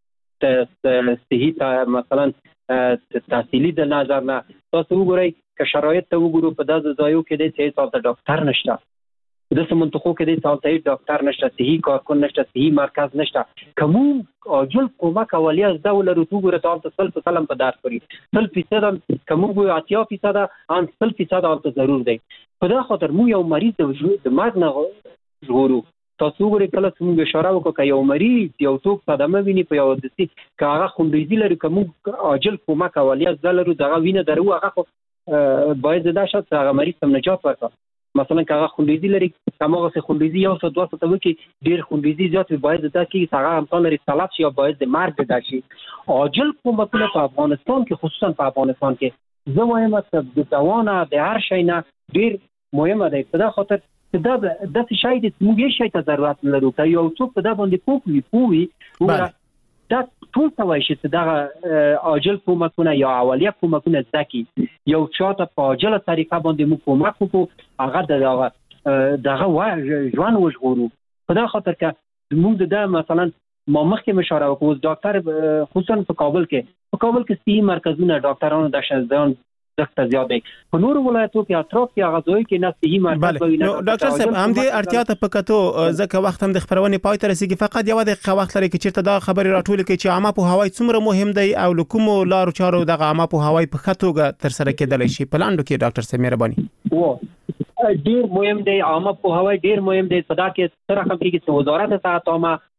د صحي مثلا تحصیلي د نظر نه تاسو وګورئ که شرایط ته وګورو په داسې ځایو کې د صحي سالته ډاکټر نشته د سمنتخو کې د سالته ډاکټر نشته صحي کارکون نشته صحي مرکز نشته کوم اجل کومک اولیه د ولر تو ګره تاسو سل په سلام په دار کړی سل فیصد کوم ګو اتیا فیصد ان سل فیصد تاسو ضرور دی په دا خاطر مو یو مریض د مرګ نه ژغورو تاسو ګورئ کله چې موږ اشاره وکړو که یو مریض یو څوک صدمه ویني په یو دسي که هغه خونریزي لري که موږ عاجل کومک اولیه زده لرو دغه وینه درو هغه خو باید زده شد چې هغه مریض ته نجات ورکړه مثلا که هغه خونریزي لري که هماغسې خونریزي یو ساعت دوه ساعته وکړي ډېر خونریزي زیات وي باید زده کړي چې هغه امکان لري تلف شي یا باید د مرګ زده شي عاجل کومکونه په افغانستان کې خصوصا په افغانستان کې زه وایم چې د دوا نه د هر شی نه ډېر مهمه دی په دا خاطر دا د څه شي د موږ یې شي ته ضرورت لرو که یو څوک په دا باندې پوښي پوي دا ټول څه وایي چې دا عاجل کومکونه یا اولیه کومکونه ځکه یو چاته په عاجله طریقه باندې موږ کومک وکړو هغه دغه دغه ژوند وژغورو په دا خاطر که موږ د مثلا ما مخکې مشوره وکړو ډاکټر خصوصا په کابل کې په کابل کې صحي مرکزونه ډاکټرانو د شزدان دغه زیات دی په نور ولایتو کې اطراف کې غزوی کې نه صحي مرکز وي نو ډاکټر صاحب هم دې اړتیا ته پکاتو ځکه وخت هم د خبرونه پای ته رسیدي فقط یو دقیقه وخت لري چې چیرته دا خبري راټول کې چې عامه په هوای څومره مهم دی او لکوم لارو چارو د عامه په هوای په خطوګه تر سره کېدل شي په لاندو کې ډاکټر صاحب مهرباني و ډیر مهم دی عامه په هوای ډیر مهم دی صدا کې سره کوم کې چې وزارت صحت عامه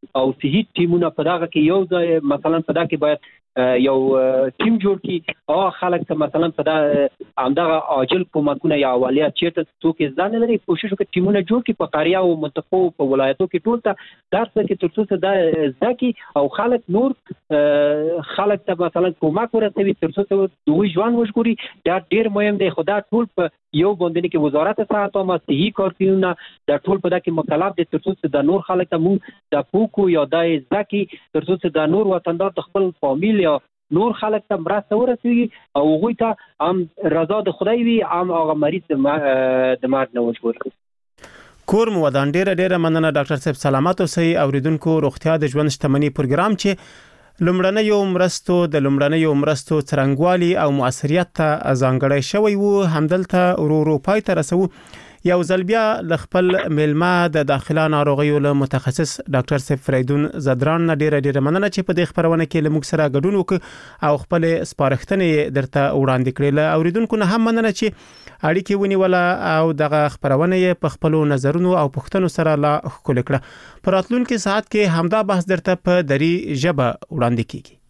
او صحي ټیمونه په دغه کې یو ځای مثلا په دغه کې باید یو ټیم جوړ کی او خلک ته مثلا په دا همدغه عاجل کومکونه یا اولیات چیرته څوک ځان لري کوشش وکړي ټیمونه جوړ کی په قریا او منطقو په ولایتو کې ټول ته درس کې تر څو دا ځکه او خلک نور خلک ته مثلا کومک ورسوي تر څو دوی ژوند وژغوري دا ډیر مهم دی. خدا ټول په یو باندې کې وزارت صحت او صحي کارکونونه دا ټول په دغه مکلف دي تر څو د نور خلک ته مو د پوکو یا د ځکه تر څو د نور وطندار د خپل فامیل یا نور خلک ته مرسته ورسوي او هغه ته هم رضا د خدای وي هم هغه مریض د مرګ نه وژغوري. کور مو ودان ډیره ډیره مننه ډاکټر صاحب سلامات اوسئ. اوریدونکو روغتیا د ژوند شتمنۍ پروګرام چې لومړنۍ یو مرستو د لومړنۍ یو مرستو څرنګوالي او موثریت ته ځانګړی شوی وو همدلته ورو ورو پای ته رسو. یو ځل بیا ل خپل ملما د داخله ناروغیو له متخصص ډاکټر صاحب فریدون زدران ډیره ډیره مننه چې په دې خبرونه کې له موږ سره ګډون وکړ او خپل سپارښتنې درته وړاندې کړې. له اوریدونکو نه هم مننه چې اړیکې ونیوله او دغه خبرونه یې په خپل نظرونو او پوښتنو سره لا ښکل کړه. په راتلونکي ساعت کې همدا بحث درته په دری ژبه وړاندې کیږي.